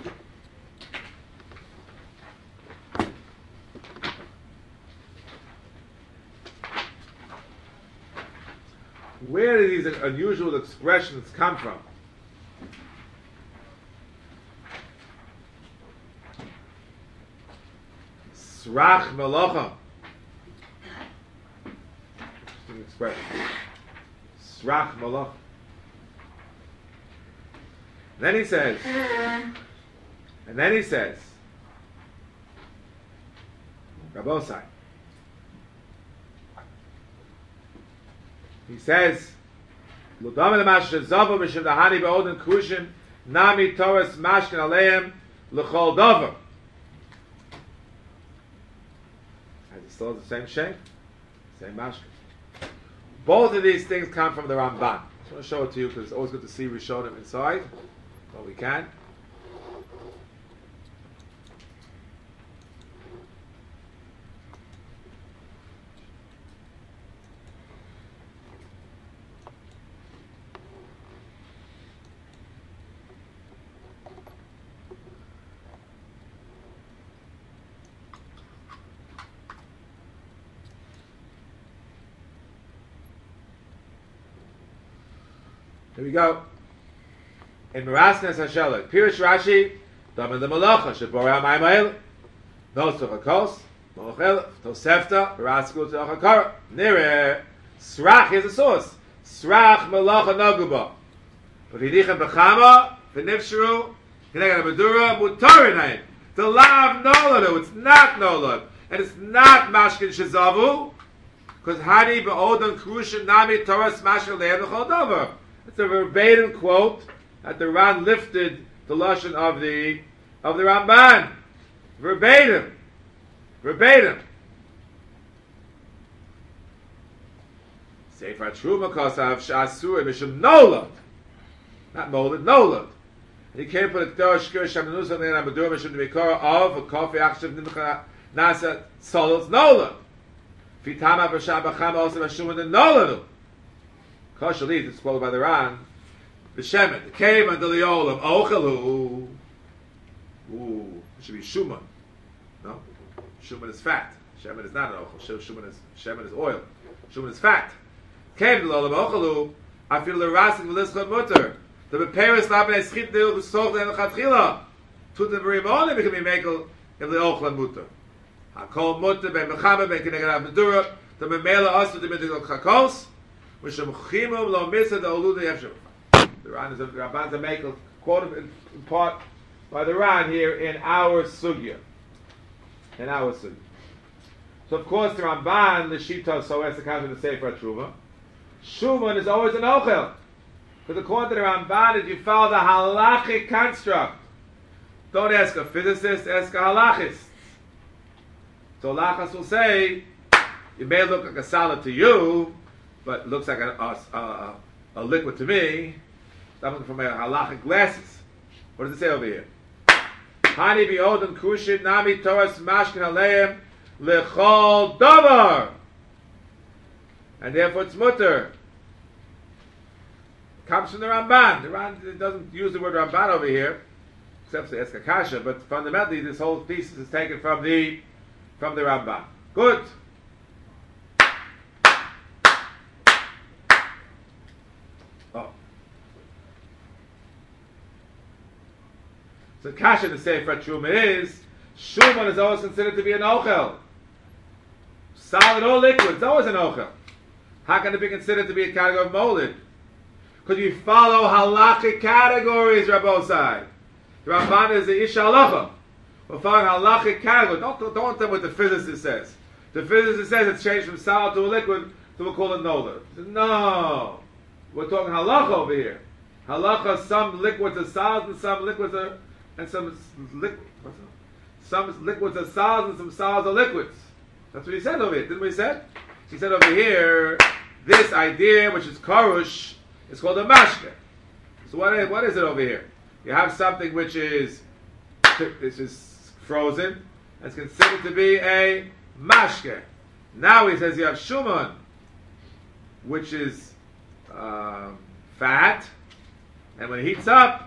Where do these unusual expressions come from? Srach Melacha. Interesting expression. Srach Melacha. Then he says, Rabosai. He says, "L'damel mashke zava b'shem dahani be'odin krushim nami Torah mashken aleim l'chol davar." Has it still the same shape? Same mashke. Both of these things come from the Ramban. I just want to show it to you because it's always good to see Rishonim inside. Well, we can. Here we go. In Merasnes Hashelek, Pirish Rashi, Damen the Malacha, Shebora Maimail, Nosach Hakos, Mochel, Tosefta, Rasku Tochakar, Nire, Srach is the source. Srach Malacha Naguba. But Hidichem Bechama, Venifshru, Hinegana Medura, Mutarinayim. The lav Noladu, it's not Nolad. And it's not Mashkin Shazavu. Because Hani be'odon krushin nami Torah smashel le'em l'chol davar. It's a verbatim quote that the Ran lifted the lashon of the Ramban. Verbatim. Sefer Truma kosav sh'asur mishum nolad. Not molad, nolad. He can't put a Torah shkir shamanusa le'en amadur mishum demikora of a coffee akshav nimcha nasa solos nolad. Fitama b'sham b'chama also b'shum the noladu. Kosher leaves, it's quoted by the Ran. B'shemet, the cave under the olam, ochalu. Ooh, it should be shuman. No? Shuman is fat. Shemen is not an ochel. Shemen is oil. Shuman is fat. Cave under the olam, ochalu. I feel the rasik v'lischot mutter. The beperis laben eschit de'il b'soch de'il chatchila. Tut the verimone become a mekel in the ochel mutter. Hakol mutter ben mechama ben kenegad abdura. The memela asu the middle chakos. Mishum lo misa the oluda yefshem. The Ran is a Rabban Zamekel quoted in part by the Ran here in our sugya. So of course the Ramban, the Shita, so as the count of the Sefer Truma, Shuman is always an ochel. Because according to the Ramban, if you follow the halachic construct, don't ask a physicist, ask a halachist. So halachas will say, it may look like a salad to you, but it looks like a liquid to me. Something from a halachic glasses. What does it say over here? Hani bi'odon kushin nami toras mashkin aleim lechol davar. And therefore it's mutter. Comes from the Ramban. The Ran doesn't use the word Ramban over here, except for the Eskakasha, but fundamentally this whole thesis is taken from the Ramban. Good. So kasha to say for Truma is Shuman is always considered to be an ochel. Solid or liquid, it's always an ochel. How can it be considered to be a category of molded? Because you follow halachic categories, Rabbosai. The Ramban is the Ish halacha. We're following halachic categories. Don't tell them what the physicist says. The physicist says it's changed from solid to a liquid, so we'll call it nolad. No. We're talking halacha over here. Halacha, some liquids are solids and some liquids are some liquids are solids and some solids are liquids. That's what he said over here. Didn't we say? He said over here, this idea, which is karush, is called a mashke. So what is it over here? You have something which is frozen, and it's considered to be a mashke. Now he says you have shuman, which is fat, and when it heats up,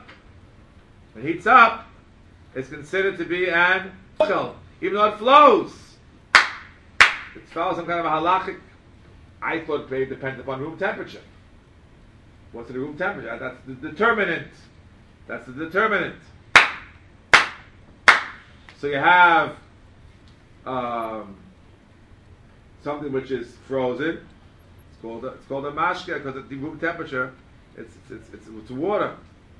it's considered to be an ochel, even though it flows. It follows some kind of a halachic. I thought it depends upon room temperature. What's the room temperature? That's the determinant. So you have something which is frozen. It's called a mashke because at the room temperature, it's water.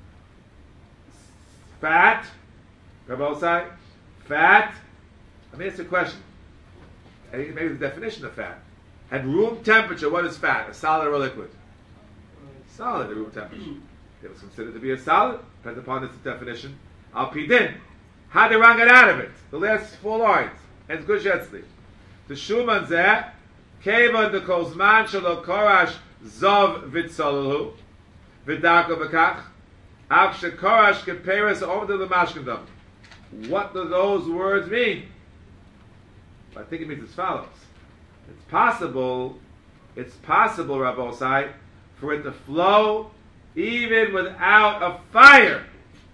Fat, Rabbosai, fat. Let me ask you a question. I think maybe the definition of fat. At room temperature, what is fat? A solid or a liquid? Solid at room temperature. It was considered to be a solid, depends upon its definition. Al pidin. How did Ran get out of it? The last 4 lines. And it's good shetzli. The Shuman zeh, Keva de Kozman shalo korash zov vitzoluhu, vidako bekach, av shekorash keperes over the mashkendam. What do those words mean? I think it means as follows. It's possible, Rabbosai, for it to flow even without a fire.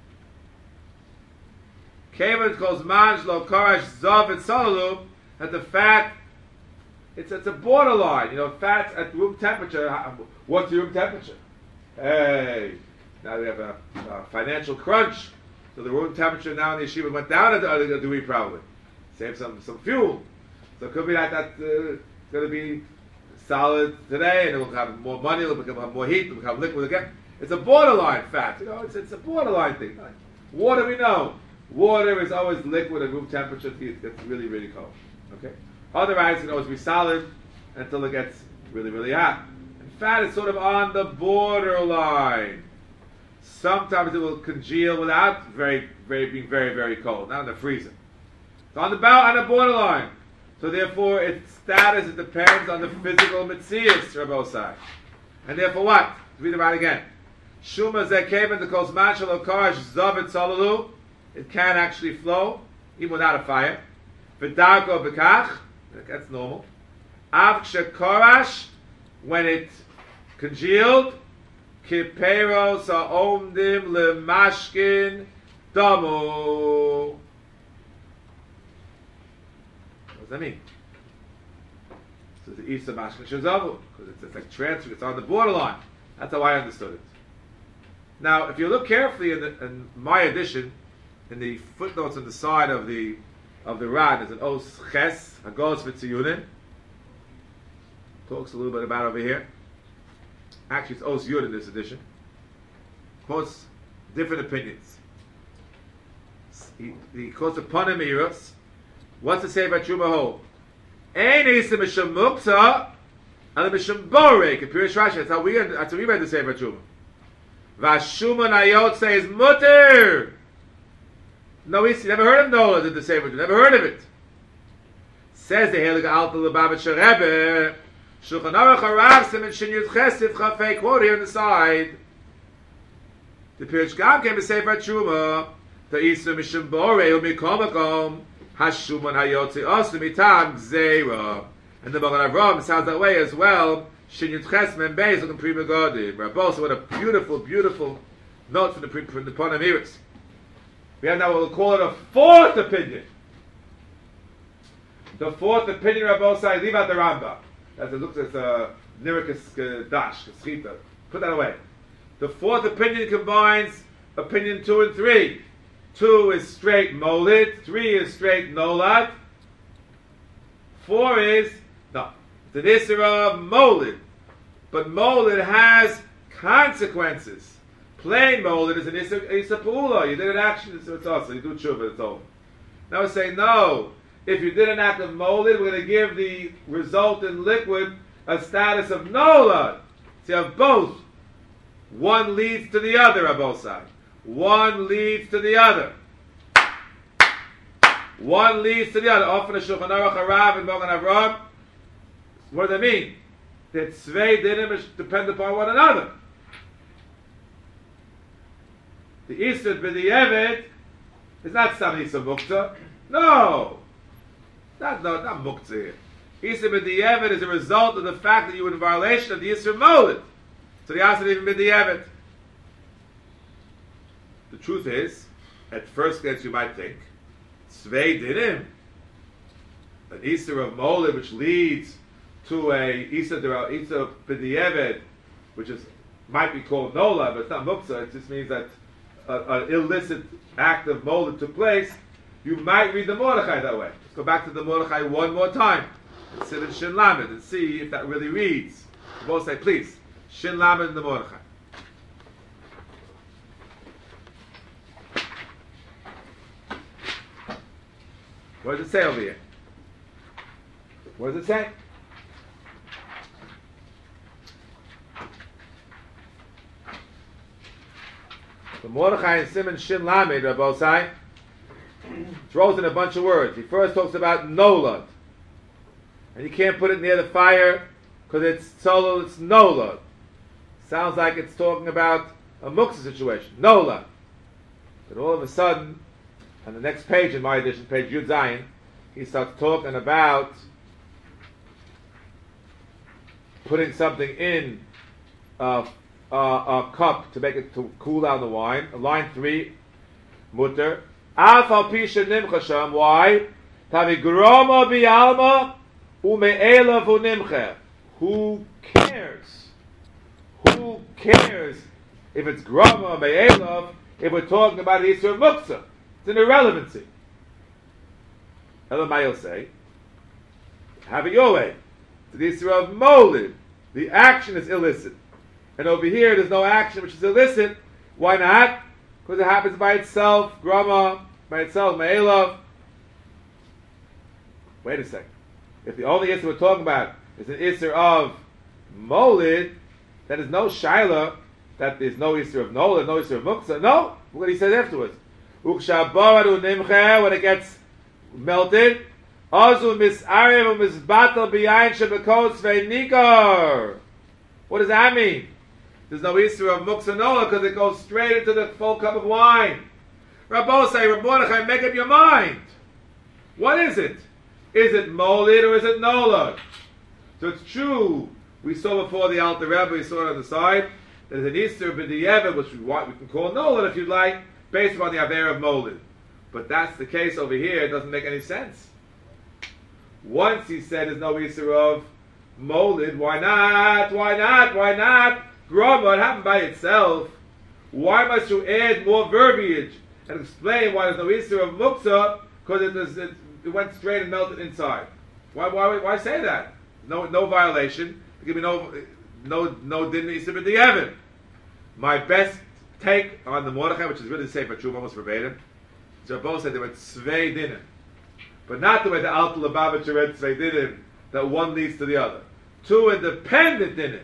Kevin calls manj lo karash zav et salalu, that the fat, it's a borderline. You know, fats at room temperature. What's room temperature? Hey, now we have a financial crunch. So the room temperature now in the yeshiva went down a degree probably. Save some fuel. So it could be that it's going to be solid today, and it will have more money, it will become more heat, it will become liquid again. It's a borderline fat. You know, it's a borderline thing. Water, we know. Water is always liquid at room temperature. It gets really, really cold. Okay. Otherwise, it can always be solid, until it gets really, really hot. In fact, it's sort of on the borderline. Sometimes it will congeal without being very, very cold, not in the freezer. It's on the borderline. So therefore, its status, it depends on the physical metzius, Rabbosai. And therefore what? Read it out again. Shuma zekeben the kosman shalokar zavet salulu. It can actually flow, even without a fire. V'darko bekach. That's normal. Av kshekorash, when it congealed, kiperos ha'omdim lemashkin damu. What does that mean? So the Isa mashkin shazavu, because it's like transfer, it's on the borderline. That's how I understood it. Now, if you look carefully in my edition, in the footnotes on the side of the Rad, there's an Os Ches, Hagos V'tziyunin. Talks a little bit about over here. Actually, it's Os Yud in this edition. Quotes different opinions. He quotes a Panim Eiros. What's it say about Truma Ho? Ein Isa Misham Mukta, and Misham Borek. Pirish Rashi. That's how we read the Sefer Truma. Vashuman Ayot says Mutter. No, he's never heard of Nola, did the Sefer Truma. Never heard of it. Says the Heilige Alta Lubavitcher Rebbe. Shulchan Aruch Harav Siman Shin Yud Chesed Chafei, quote here on the side. The Pirish Gam came to Sefer Truma. The Isa Misham Borek Umikomakom. Hashuman Hayotzi Osli Mitam Gzeira. And the Magen Avraham sounds that way as well. Shin Yud Ches Mem Beis looking Pri Megadim. Rabbi, so what a beautiful, beautiful note from the Panim Eiros. We have now what we'll call it a fourth opinion. The fourth opinion, Rabbi says, leave out the Rambam. As it looks as a Nirikus Dash, Schita. Put that away. The fourth opinion combines opinion 2 and 3. 2 is straight Molid, 3 is straight Nolad, 4 is, no, it's an Isra Molid. But Molid has consequences. Plain Molid is an Isa Pa'ula. You did an action, so it's also, you do tshuva, it's over. Now we say, no, if you did an act of Molid, we're going to give the resultant liquid a status of Nolad. So you have both. One leads to the other on both sides. One leads to the other. One leads to the other. Often the Shulchan Aruch Harav and Magen Avraham. What do they mean? That Tzvei Dinim depend upon one another. The Isud B'di'evet is not some Isa Mukta. No. Not Mukta here. Isud B'di'evet is a result of the fact that you were in violation of the Isur Molid. So the Asad even B'di'evet. The truth is, at first glance you might think, Tzvei Dinim, an Isur of Molid which leads to a Isa B'di'evet, which might be called Nola, but it's not Muktzah, it just means that an illicit act of Molid took place. You might read the Mordechai that way. Let's go back to the Mordechai one more time. And sit in Shin Lamed and see if that really reads. Both say, please, Shin Lamed and the Mordechai. What does it say over here? What does it say? The Mordechai and Simon Shin Lamed are both sides. Throws in a bunch of words. He first talks about Nolad. And you can't put it near the fire because it's solo, it's Nolad. Sounds like it's talking about a Muktzah situation. Nolad. But all of a sudden, on the next page in my edition, page Yud Zayin, he starts talking about putting something in a cup to make it to cool down the wine. Line 3, mutter. Afal pisha nimcha sham. Why? Tavigroma bialma ume'elav unimcha. Who cares? Who cares if it's groma me'elav? If we're talking about the Yisur Muktzah, it's an irrelevancy. Elamai will say, have it your way. The Yisur of Molid, the action is illicit. And over here, there's no action which is illicit. Why not? Because it happens by itself, grama, by itself, me'elav. Wait a second. If the only Yisur we're talking about is an Isser of Molid, then there's no Shaila that there's no Isser of Nolad, no Isser of Muksa. No, look what he says afterwards. Ukshabaradu Nimche, when it gets melted, Azu Misarev Misbatal Biyain Shebekos Veinikar. What does that mean? There's no Isser of Muksa Nolad because it goes straight into the full cup of wine. Rabbo say, Rabbi Mordechai, make up your mind. What is it? Is it Molid or is it Nolad? So it's true. We saw before the Alter Rebbe, we saw it on the side. There's an Easter B'di'evet, which we can call Nolad if you'd like, based upon the Aver of Molid. But that's the case over here. It doesn't make any sense. Once he said there's no Easter of Molid, why not? Why not? Why not? Groma, it happened by itself. Why must you add more verbiage and explain why there's no Easter of Muksa? Because it went straight and melted inside. Why say that? No violation. Give me no din Easter B'di'evet. My best take on the Mordechai, which is really safe for True, almost verbatim. So both said there were Tzvei dinim, but not the way the Alter Lubavitcher read Tzvei dinim, that one leads to the other. Two independent dinim.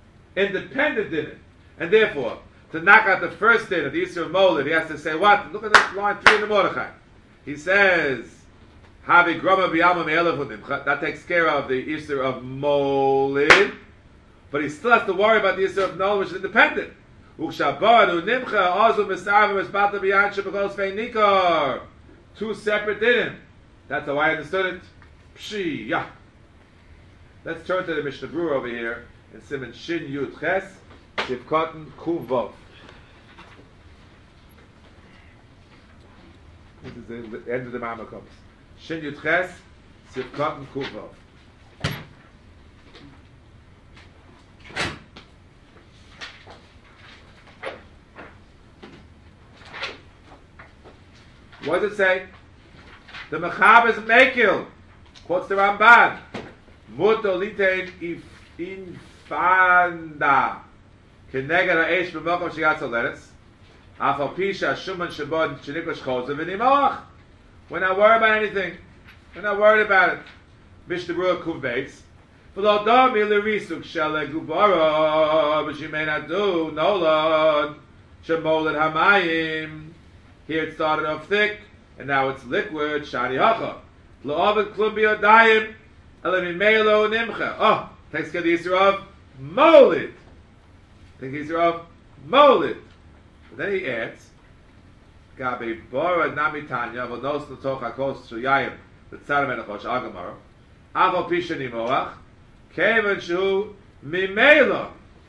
And therefore, to knock out the first din of the Easter of Molid, he has to say what? Look at that line 3 in the Mordechai. He says, Havi Groma B'yama Me'elav Nimcha. That takes care of the Easter of Molid, but he still has to worry about the Easter of Nolad, which is independent. Ukshabanu Nimcha Azu Misarva Misbata B'yan Shebekos Veinikar. Two separate dinim. That's how I understood it. Pshi, yeah. Let's turn to the Mishnah Berurah over here in Siman Shin Yud Ches Sivkotin Kuvov. This is the end of the Mama comes. Shin Yud Ches Sivkotin Kuvov. What does it say? The Mechab is Mekil. Quotes the Ramban. Muto litein infanda. Keneged ha'esh b'mokom shegatz ha'leres. Afal pisha shuman shabod shenikos chozav v'nimoach. We're not worried about anything. We're not worried about it. Mishnah Berurah Kuv Beis. V'lo dami l'risuk shele gubara b'shimei nadu nolad shemolad hamayim. Here it started off thick, and now it's liquid. Shani hacha. L'ovet klum b'yodayim elamimelo nimcha. Oh, takes care of the Yisra of Molid. Takes the Yisra of Molid. But then he adds, Gabi bora namitanya v'nos l'toch hakos shuyayim l'tzar menachosh agamara aval pisha nimoach kevan shu mimela.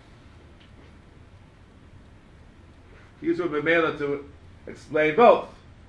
He used mimela to explain both.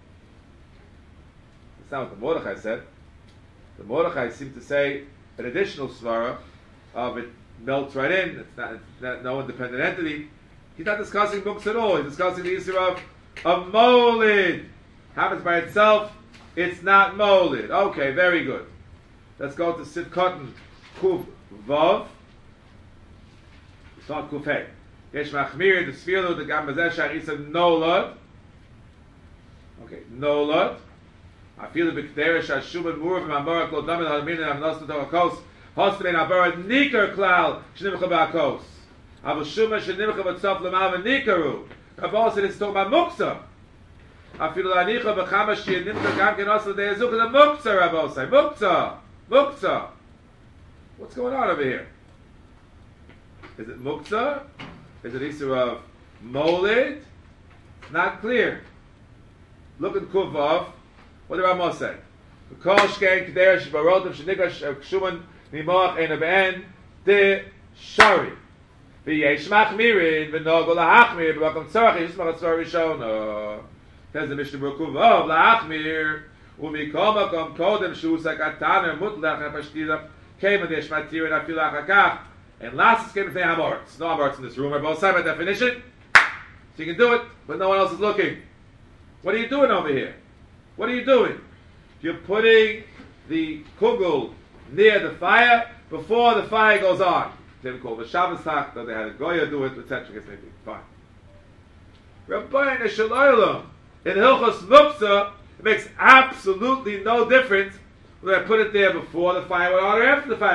That's not what the Mordechai said. The Mordechai seemed to say an additional svara of it melts right in. It's not no independent entity. He's not discussing books at all. He's discussing the issue of Molid. Happens by itself. It's not Molid. Okay, very good. Let's go to Sivkotin Kuv Vav. It's not Kuv Hey. Yesh Machmir, the Sfilu, the Gamazeh Shach Nolad. Okay, Nolad. I feel the B'Kderish Hashuman Murav Mamarak Lo Damin Halamin and Amnos Tovah Kos Hostem in Abara Nikar Klal Shnimcha Ba'Kos Avu Shuma Shnimcha B'Tzof L'Mav Nikaru. Rabbi said it's talking about Muksa. I feel the Anicha B'Chama Shnimcha Gam Ken Osla De'ezuk the Muksa. Rabbi say Muksa. What's going on over here? Is it Muksa? Is it issue of Molid? It's not clear. Look at Kuvav. What did Rambam say? Kol shkein k'der shbarotim shenikash kshuman nimoach ein aben de shari v'yesh machmirin v'nogol lahachmir b'makom tzarach yishmach atzvar rishona. Says the Mishnah Berurah Kuvav lahachmir u'mikol makom kodem shu sakataner mutlach ha'pashtila kemen yesh matirin afilach hakach. And last is came to say hamarts. No hamarts in this room. We're both sides by definition. So you can do it, but no one else is looking. What are you doing over here? What are you doing? You're putting the kugel near the fire before the fire goes on. They would call it Shabbos Hach, they had a Goya do it, etc. Fine. Rabbeinu Shalom, in Hilchos Muksa, it makes absolutely no difference whether I put it there before the fire went on or after the fire went on.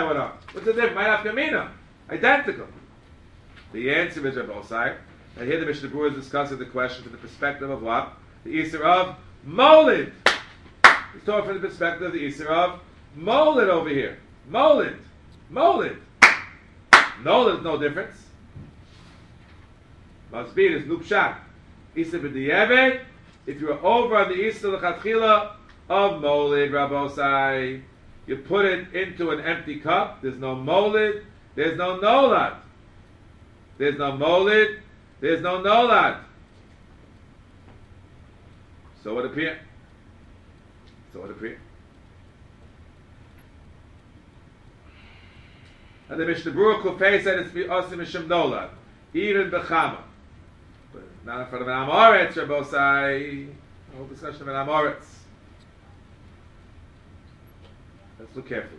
What's the difference? Might have identical. The answer is Rabbi Osai. And here the Mishnah Berurah is discussing the question from the perspective of what? The Isser of Molid. He's talking from the perspective of the Isser of Molid over here. Molid. Molid. No, there's no difference. Must be, there's Nupshat. Isser b'di'evet, if you're over on the Isser l'chatchila of Molid, Rabbi Osai, you put it into an empty cup, there's no Molid, there's no Nolad. There's no Molid, there's no Nolad. So it appear. So it appear. And the Mishnah Berurah Kufay said it's Asim Mishim Nolad, even Bechama. But not in front of an Amoritz, Rabbi Osai. No discussion of an Amoritz. Let's look carefully.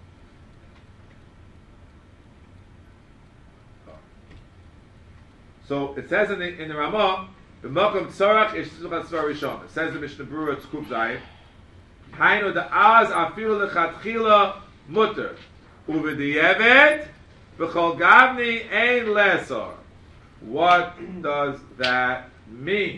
So it says in the Ramah, "B'makom tzorach ish tzuchas tzvar rishon." It says in the Mishnah Berurah Tzkuf Zayin, "Hainu da'az afilu lechatchila mutter u'v'di'evet b'chol gavni ein lesor." What does that mean?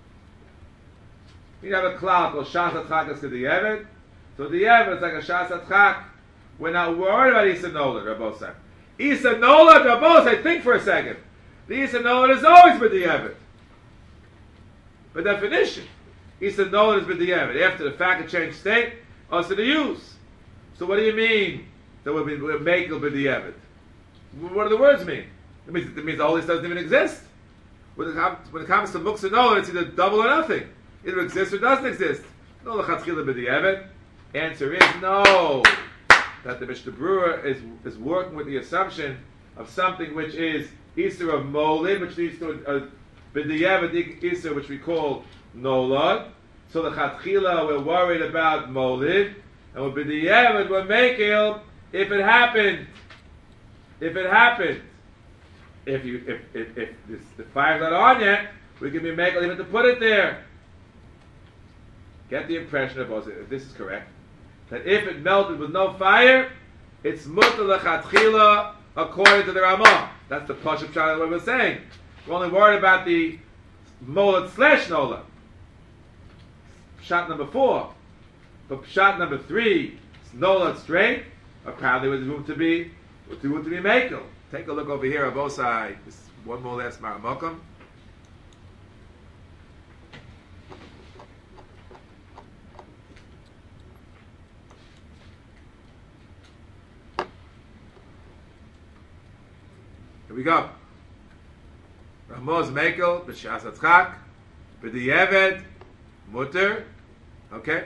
We have a klal called shas atchak to the evet. So the evet is like a shas atchak. We're not worried about Isa Nolad, Rabbi Osai. Isa Nolad, Rabbi Osai, think for a second. The Isa Nolad is always with the evet. By definition, Isa Nolad is with the evet. After the fact it changed state, also the use. So what do you mean that we're making with the evet? What do the words mean? It means the Holy doesn't even exist. When it comes to Muksa Nolad, it's either double or nothing. Either exists or doesn't exist. No lechatchila b'di'evet. Answer is no. That the Mishnah Berurah is working with the assumption of something which is Isser of Molid, which leads to b'di'evet Isser, which we call Nolad. So the lechatchila we're worried about Molid, and with b'di'evet we're making if it happened. If it happened. If the fire's not on yet, we can be making even to put it there. Get the impression of if this is correct, that if it melted with no fire, it's mutter lechatchila according to the Ramah. That's the pashup shot of what we're saying. We're only worried about the molad / nola. Shot number 4, but shot number 3, nola straight. Apparently, there's room to be makel. Take a look over here on both sides. This is one more last Maramokum. Here we go. Ramaz Mekel, B'Shas Atzchak, B'Di'eved, Mutter. Okay?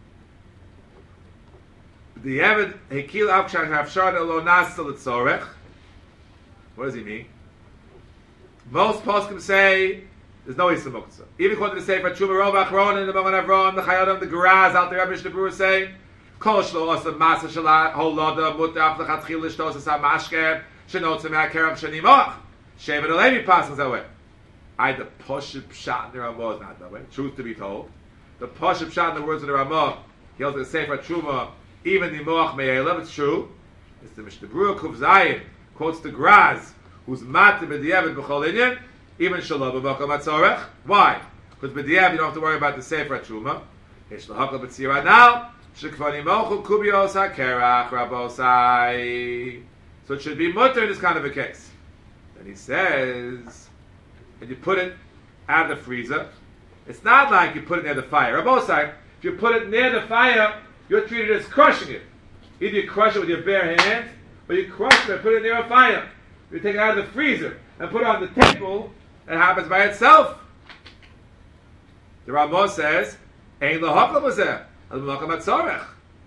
B'Di'eved, Hekil Avkshach Hafshad Elo Nasel Tzorech. What does he mean? Most poskim say there's no Isra Muktzah. Even according to the Sefer Tshuva Rov Achron and the Magen Avram, the Chayadam, the Geraz, out there, Mishnah Berurah say, Kol Shlo Osa Masa Shala Holoda Mutter Af Lechatchil Lishtos Asa Mashke Shenotza Me'akerab Shenimoch Shevet Alevi passes that way. The Poshup Pshat in the Ramah is not that way. Truth to be told, the Poshup Pshat in the words of the Ramah, he also the Sefer Tshuva, even the Moach Me'elev, it's true. It's the Mishnah Berurah Kuf Zayin quotes the Graz, who's matir b'di'evet b'chol inyan, even shalom b'makom hatzorech. Why? Because b'di'evet you don't have to worry about the sefer truma. Yesh l'hakol b'tzir anal, shekvani mochu kubios hakerach rabosai. So it should be mutter in this kind of a case. Then he says, and you put it out of the freezer. It's not like you put it near the fire. Rabosai, if you put it near the fire, you're treated as crushing it. Either you crush it with your bare hands, or you crush it and put it near a fire. You take it out of the freezer and put it on the table, it happens by itself. The Ramah says, Ein lahakol b'zeh, al b'makam hatzorech.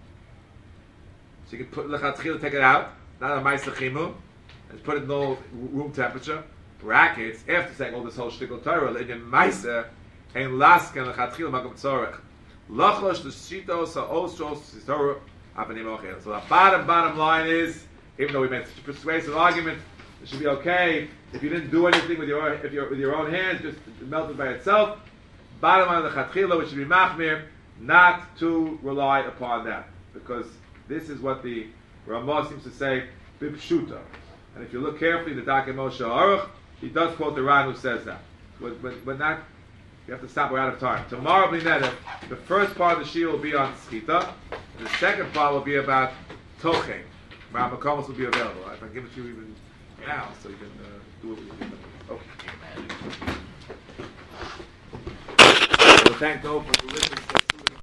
So you can put lechatchila, take it out, not a ma'aseh chimum, and put it in low room temperature, brackets, after saying all this whole shtickle Torah, in your ma'aseh, Ein lasken lechatchila makam hatzorech. Lachlosh l'shitos ha'ostros s'torah apanim ochel. So the bottom line is, even though we made such a persuasive argument, it should be okay if you didn't do anything with your own hands, just melted by itself. Bottom line of the chatchila, which should be machmir, not to rely upon that, because this is what the Ramah seems to say Bipshuta. And if you look carefully, the Dake Moshe Aruch, he does quote the Ran who says that. But not, you have to stop, we're out of time. Tomorrow, B'nedef, the first part of the Shia will be on Schita, and the second part will be about Toche. Ramakomos will be available. I can give it to you even now, so you can do it with you. Okay. So thank Noah for listening.